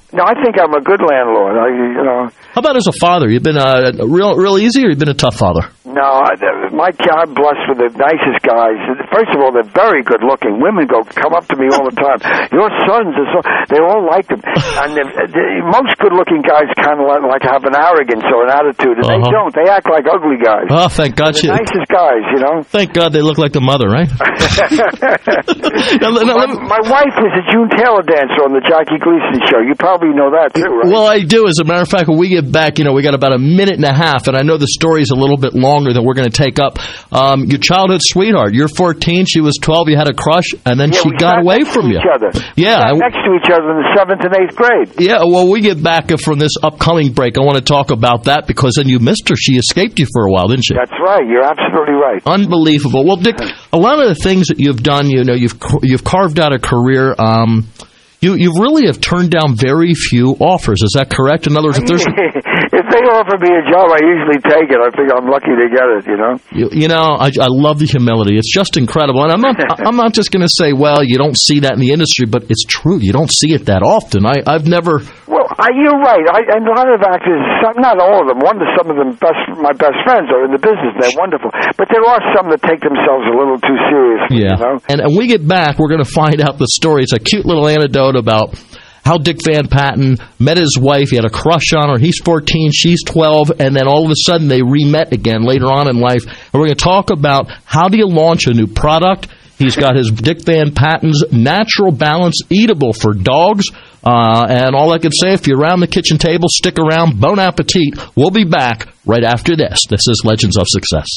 No, I think I'm a good landlord. I, you know. How about as a father? You've been uh, real, real easy, or you've been a tough father? No, I, my I'm blessed with the nicest guys. First of all, they're very good looking. Women go come up to me all the time. Your sons are so. They all like them, and the, the, most good looking guys kind of like, like have an arrogance or an attitude, and uh-huh. they don't. They act like ugly guys. Oh, thank God! They're the nicest guys, you know. Thank God they look like the mother, right? now, now, my, my wife was a June Taylor dancer on the Jackie Gleason show. You probably know that too, right? Well, I do. As a matter of fact, when we get back, you know, we got about a minute and a half, and I know the story's a little bit longer than we're going to take up. Um, your childhood sweetheart, you're fourteen, she was twelve, you had a crush, and then yeah, she got away from you. Each other. Yeah. We sat next to each other in the seventh and eighth grade. Yeah, well, we get back from this upcoming break. I want to talk about that because then you missed her. She escaped you for a while, didn't she? That's right. You're absolutely right. Unbelievable. Well, Dick, a lot of the things that you've done, you know, you've you've carved out a career. Um, You you really have turned down very few offers. Is that correct? In other words, if there's if they offer me a job, I usually take it. I think I'm lucky to get it. You know. You, you know, I, I love the humility. It's just incredible, and I'm not I'm not just going to say, well, you don't see that in the industry, but it's true. You don't see it that often. I I've never. Well, I, you're right. I, and a lot of actors, some, not all of them. One of some of them, best my best friends are in the business. They're wonderful, but there are some that take themselves a little too seriously. Yeah. You know? And and we get back, we're going to find out the story. It's a cute little anecdote about how Dick Van Patten met his wife. He had a crush on her. He's fourteen, she's twelve, and then all of a sudden they re-met again later on in life. And we're going to talk about how do you launch a new product. He's got his Dick Van Patten's Natural Balance Eatable for dogs. Uh, and all I can say, if you're around the kitchen table, stick around. Bon appetit. We'll be back right after this. This is Legends of Success.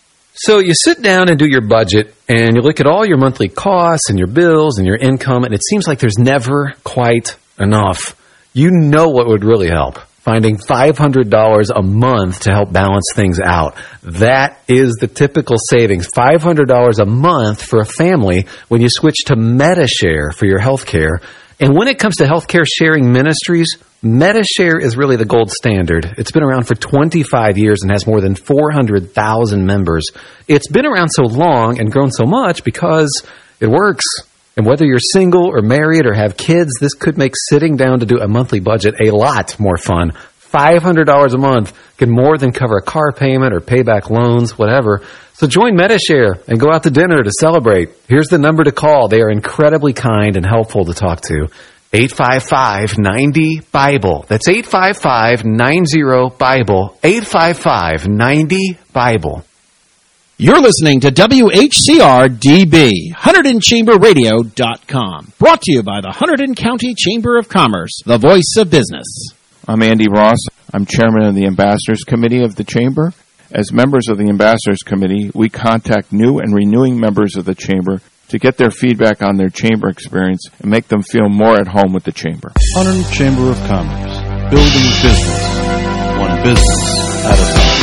So you sit down and do your budget, and you look at all your monthly costs and your bills and your income, and it seems like there's never quite enough. You know what would really help? Finding five hundred dollars a month to help balance things out. That is the typical savings, five hundred dollars a month for a family when you switch to Medi-Share for your health care. And when it comes to healthcare sharing ministries, Medi-Share is really the gold standard. It's been around for twenty-five years and has more than four hundred thousand members. It's been around so long and grown so much because it works. And whether you're single or married or have kids, this could make sitting down to do a monthly budget a lot more fun. five hundred dollars a month can more than cover a car payment or pay back loans, whatever. So join Medi-Share and go out to dinner to celebrate. Here's the number to call. They are incredibly kind and helpful to talk to. eight five five, nine zero, Bible. That's eight five five, nine zero, Bible. eight five five, nine zero, Bible. You're listening to W H C R D B, Hunterdon Chamber Radio dot com. Brought to you by the Hunterdon County Chamber of Commerce, the voice of business. I'm Andy Ross. I'm chairman of the Ambassadors Committee of the Chamber. As members of the Ambassadors Committee, we contact new and renewing members of the Chamber to get their feedback on their Chamber experience and make them feel more at home with the Chamber. Hunterdon Chamber of Commerce, building business, one business at a time.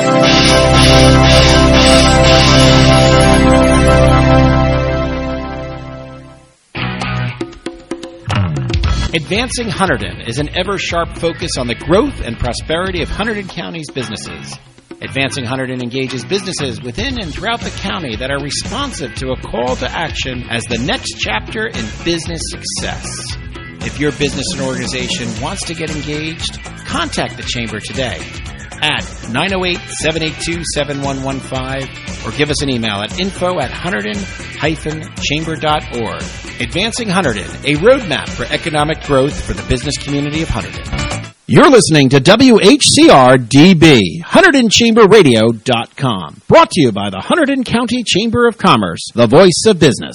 Advancing Hunterdon is an ever-sharp focus on the growth and prosperity of Hunterdon County's businesses. Advancing Hunterdon engages businesses within and throughout the county that are responsive to a call to action as the next chapter in business success. If your business and organization wants to get engaged, contact the Chamber today at nine oh eight, seven eight two, seven one one five or give us an email at info at hunterdon dash chamber dot org. Advancing Hunterdon, a roadmap for economic growth for the business community of Hunterdon. You're listening to W H C R D B, Hunterdon Chamber Radio dot com. Brought to you by the Hunterdon County Chamber of Commerce, the voice of business.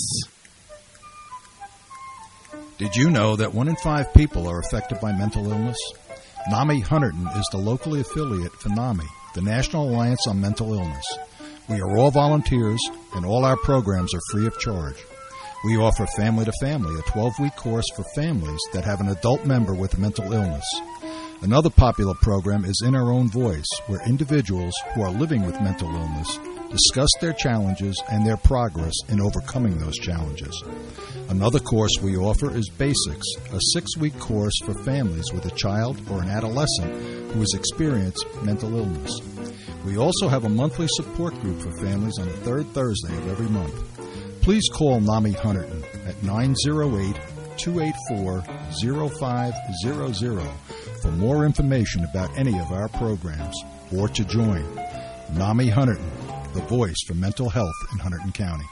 Did you know that one in five people are affected by mental illness? NAMI Hunterdon is the locally affiliate for NAMI, the National Alliance on Mental Illness. We are all volunteers, and all our programs are free of charge. We offer Family to Family, a twelve-week course for families that have an adult member with a mental illness. Another popular program is In Our Own Voice, where individuals who are living with mental illness discuss their challenges and their progress in overcoming those challenges. Another course we offer is Basics, a six-week course for families with a child or an adolescent who has experienced mental illness. We also have a monthly support group for families on the third Thursday of every month. Please call NAMI Hunterdon at nine oh eight, two eight four, zero five zero zero for more information about any of our programs or to join. NAMI Hunterdon, the voice for mental health in Hunterdon County.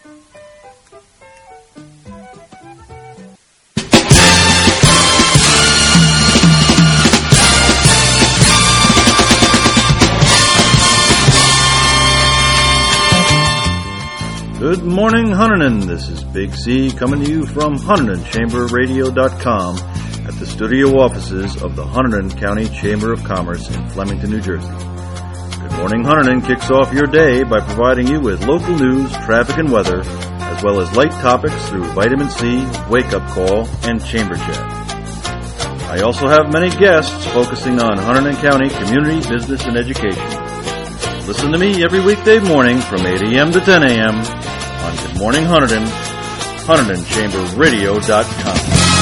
Good morning, Hunterdon. This is Big C coming to you from Hunterdon Chamber Radio dot com at the studio offices of the Hunterdon County Chamber of Commerce in Flemington, New Jersey. Good Morning Hunterdon kicks off your day by providing you with local news, traffic, and weather, as well as light topics through Vitamin C, Wake Up Call, and Chamber Chat. I also have many guests focusing on Hunterdon County community, business, and education. Listen to me every weekday morning from eight a.m. to ten a.m. on Good Morning Hunterdon, Hunterdon Chamber Radio dot com.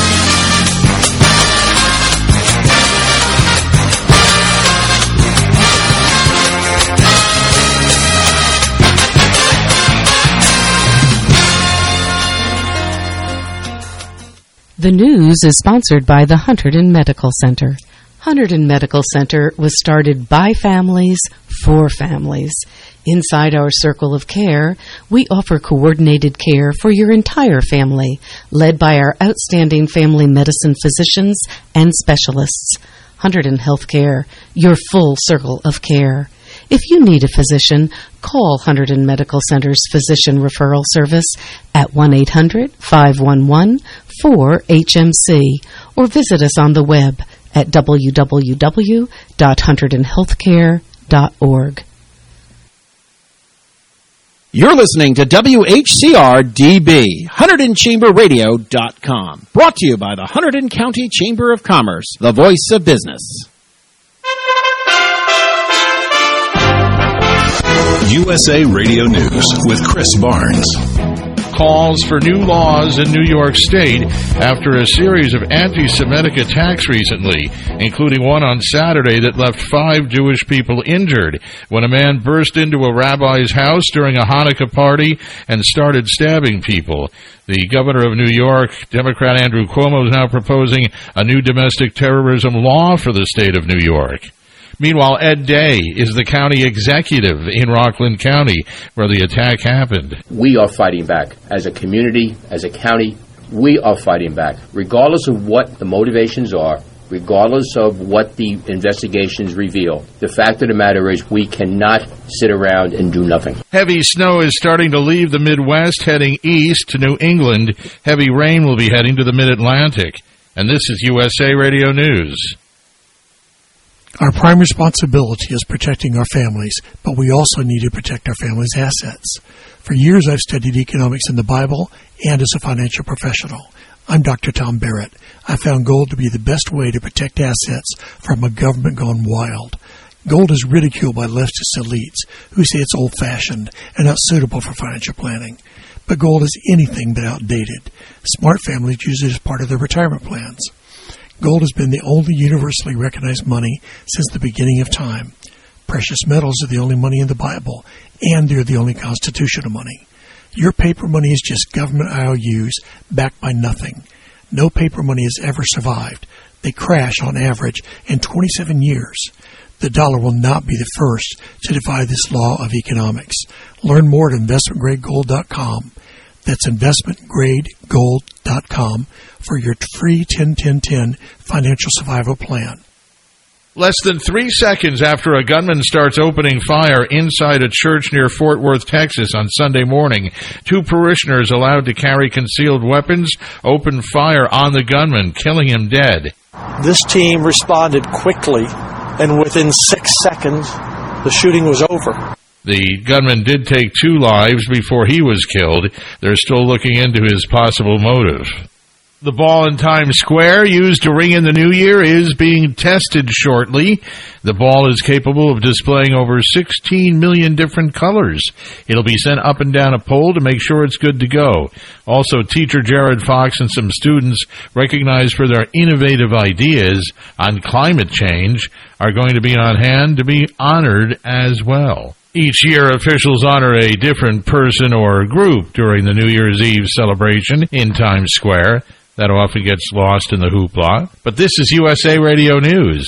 The news is sponsored by the Hunterdon Medical Center. Hunterdon Medical Center was started by families for families. Inside our circle of care, we offer coordinated care for your entire family, led by our outstanding family medicine physicians and specialists. Hunterdon Healthcare, your full circle of care. If you need a physician, call Hunterdon Medical Center's Physician Referral Service at one eight hundred, five one one, four H M C or visit us on the web at w w w dot hunterdon healthcare dot org. You're listening to W H C R D B, Hunterdon Chamber Radio dot com. Brought to you by the Hunterdon County Chamber of Commerce, the voice of business. U S A Radio News with Chris Barnes. Calls for new laws in New York State after a series of anti-Semitic attacks recently, including one on Saturday that left five Jewish people injured when a man burst into a rabbi's house during a Hanukkah party and started stabbing people. The governor of New York, Democrat Andrew Cuomo, is now proposing a new domestic terrorism law for the state of New York. Meanwhile, Ed Day is the county executive in Rockland County where the attack happened. We are fighting back. As a community, as a county, we are fighting back. Regardless of what the motivations are, regardless of what the investigations reveal, the fact of the matter is we cannot sit around and do nothing. Heavy snow is starting to leave the Midwest, heading east to New England. Heavy rain will be heading to the Mid-Atlantic. And this is U S A Radio News. Our prime responsibility is protecting our families, but we also need to protect our families' assets. For years, I've studied economics in the Bible and as a financial professional. I'm Doctor Tom Barrett. I found gold to be the best way to protect assets from a government gone wild. Gold is ridiculed by leftist elites who say it's old-fashioned and not suitable for financial planning. But gold is anything but outdated. Smart families use it as part of their retirement plans. Gold has been the only universally recognized money since the beginning of time. Precious metals are the only money in the Bible, and they're the only constitutional money. Your paper money is just government I O Us backed by nothing. No paper money has ever survived. They crash on average in twenty-seven years. The dollar will not be the first to defy this law of economics. Learn more at investment grade gold dot com. That's investment grade gold dot com for your free ten ten ten financial survival plan. Less than three seconds after a gunman starts opening fire inside a church near Fort Worth, Texas on Sunday morning, two parishioners allowed to carry concealed weapons opened fire on the gunman, killing him dead. This team responded quickly, and within six seconds, the shooting was over. The gunman did take two lives before he was killed. They're still looking into his possible motive. The ball in Times Square used to ring in the new year is being tested shortly. The ball is capable of displaying over sixteen million different colors. It'll be sent up and down a pole to make sure it's good to go. Also, teacher Jared Fox and some students recognized for their innovative ideas on climate change are going to be on hand to be honored as well. Each year, officials honor a different person or group during the New Year's Eve celebration in Times Square. That often gets lost in the hoopla. But this is U S A Radio News.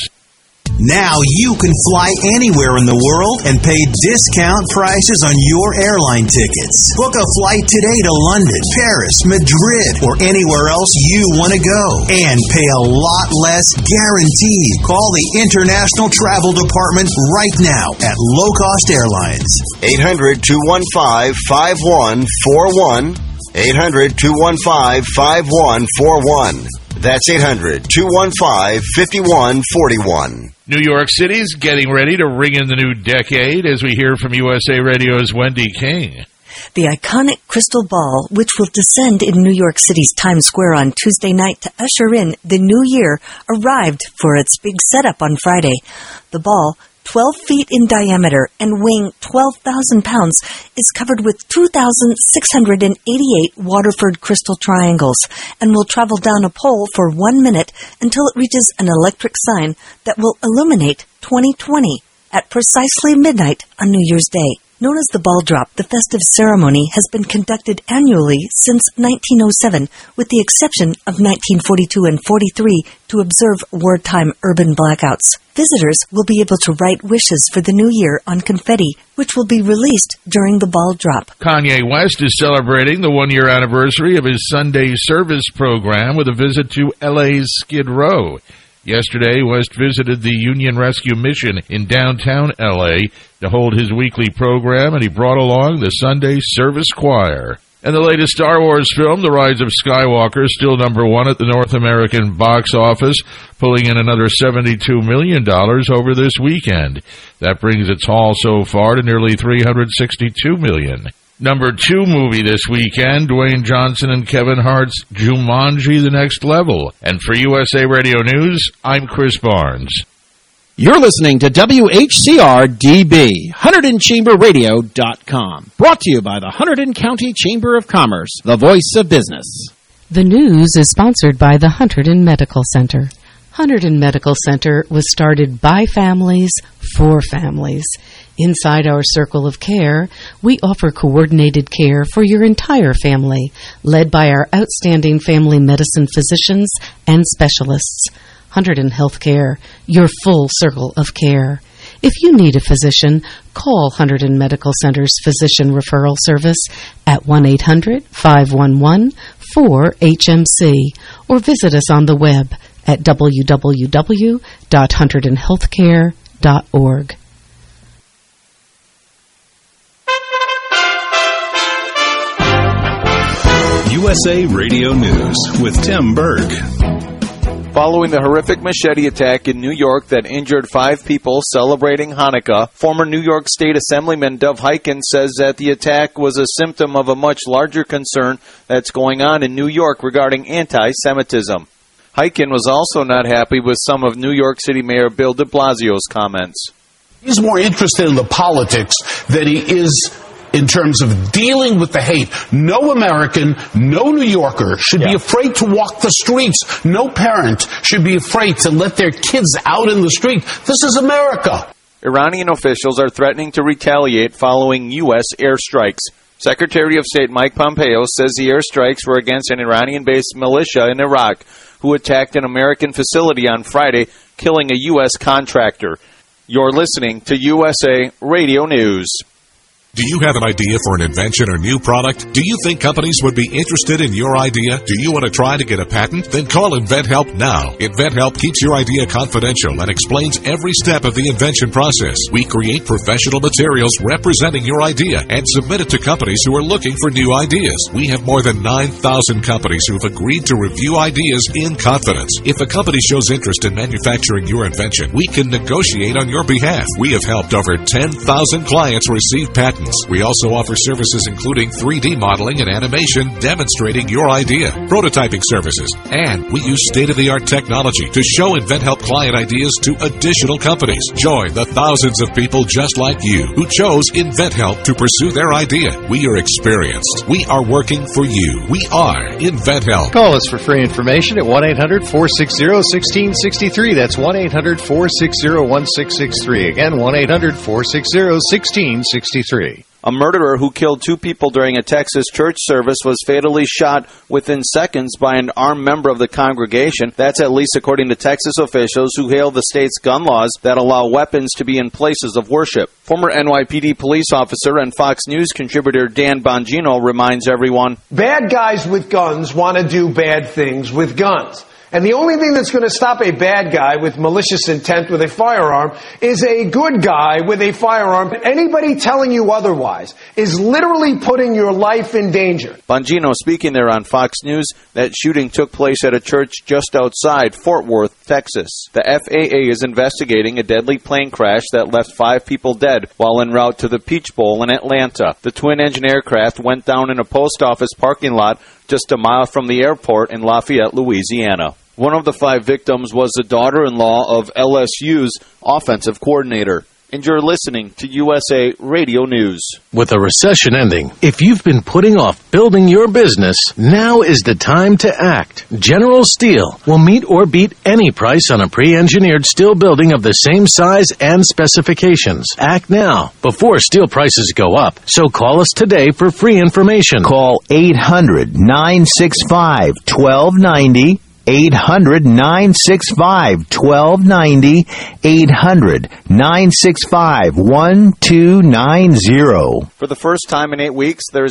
Now you can fly anywhere in the world and pay discount prices on your airline tickets. Book a flight today to London, Paris, Madrid, or anywhere else you want to go. And pay a lot less guaranteed. Call the International Travel Department right now at Low Cost Airlines. eight hundred, two one five, five one four one. eight hundred, two one five, five one four one. That's eight hundred, two one five, five one four one. New York City's getting ready to ring in the new decade as we hear from U S A Radio's Wendy King. The iconic Crystal Ball, which will descend in New York City's Times Square on Tuesday night to usher in the new year, arrived for its big setup on Friday. The ball, twelve feet in diameter and weighing twelve thousand pounds, is covered with two thousand six hundred eighty-eight Waterford crystal triangles and will travel down a pole for one minute until it reaches an electric sign that will illuminate twenty twenty at precisely midnight on New Year's Day. Known as the Ball Drop, the festive ceremony has been conducted annually since nineteen oh seven, with the exception of nineteen forty-two and forty-three to observe wartime urban blackouts. Visitors will be able to write wishes for the new year on confetti, which will be released during the Ball Drop. Kanye West is celebrating the one-year anniversary of his Sunday service program with a visit to L A's Skid Row. Yesterday, West visited the Union Rescue Mission in downtown L A to hold his weekly program, and he brought along the Sunday Service Choir. And the latest Star Wars film, The Rise of Skywalker, still number one at the North American box office, pulling in another seventy-two million dollars over this weekend. That brings its haul so far to nearly three hundred sixty-two million dollars. Number two movie this weekend, Dwayne Johnson and Kevin Hart's Jumanji: The Next Level. And for U S A Radio News, I'm Chris Barnes. You're listening to W H C R D B, Hunterdon Chamber Radio dot com. Brought to you by the Hunterdon County Chamber of Commerce, the voice of business. The news is sponsored by the Hunterdon Medical Center. Hunterdon Medical Center was started by families for families. Inside our circle of care, we offer coordinated care for your entire family, led by our outstanding family medicine physicians and specialists. Hunterdon Healthcare, your full circle of care. If you need a physician, call Hunterdon Medical Center's Physician Referral Service at one eight hundred, five one one, four H M C or visit us on the web at w w w dot hunterdon healthcare dot org. U S A Radio News with Tim Berg. Following the horrific machete attack in New York that injured five people celebrating Hanukkah, former New York State Assemblyman Dov Hikind says that the attack was a symptom of a much larger concern that's going on in New York regarding anti-Semitism. Hikind was also not happy with some of New York City Mayor Bill de Blasio's comments. He's more interested in the politics than he is in terms of dealing with the hate. No American, no New Yorker should yeah. be afraid to walk the streets. No parent should be afraid to let their kids out in the street. This is America. Iranian officials are threatening to retaliate following U S airstrikes. Secretary of State Mike Pompeo says the airstrikes were against an Iranian-based militia in Iraq who attacked an American facility on Friday, killing a U S contractor. You're listening to U S A Radio News. Do you have an idea for an invention or new product? Do you think companies would be interested in your idea? Do you want to try to get a patent? Then call InventHelp now. InventHelp keeps your idea confidential and explains every step of the invention process. We create professional materials representing your idea and submit it to companies who are looking for new ideas. We have more than nine thousand companies who have agreed to review ideas in confidence. If a company shows interest in manufacturing your invention, we can negotiate on your behalf. We have helped over ten thousand clients receive patents. We also offer services including three D modeling and animation demonstrating your idea, prototyping services, and we use state-of-the-art technology to show InventHelp client ideas to additional companies. Join the thousands of people just like you who chose InventHelp to pursue their idea. We are experienced. We are working for you. We are InventHelp. Call us for free information at one eight hundred, four six zero, one six six three. That's one eight hundred, four six zero, one six six three. Again, one eight hundred, four six zero, one six six three. Friday. A murderer who killed two people during a Texas church service was fatally shot within seconds by an armed member of the congregation. That's at least according to Texas officials who hail the state's gun laws that allow weapons to be in places of worship. Former N Y P D police officer and Fox News contributor Dan Bongino reminds everyone, bad guys with guns want to do bad things with guns. And the only thing that's going to stop a bad guy with malicious intent with a firearm is a good guy with a firearm. Anybody telling you otherwise is literally putting your life in danger. Bongino speaking there on Fox News. That shooting took place at a church just outside Fort Worth, Texas. The F A A is investigating a deadly plane crash that left five people dead while en route to the Peach Bowl in Atlanta. The twin-engine aircraft went down in a post office parking lot just a mile from the airport in Lafayette, Louisiana. One of the five victims was the daughter-in-law of L S U's offensive coordinator. And you're listening to U S A Radio News. With a recession ending, if you've been putting off building your business, now is the time to act. General Steel will meet or beat any price on a pre-engineered steel building of the same size and specifications. Act now, before steel prices go up. So call us today for free information. Call eight hundred, nine six five, one two nine zero. eight hundred, nine six five, one two nine zero. eight hundred, nine six five, one two nine zero. For the first time in eight weeks, there's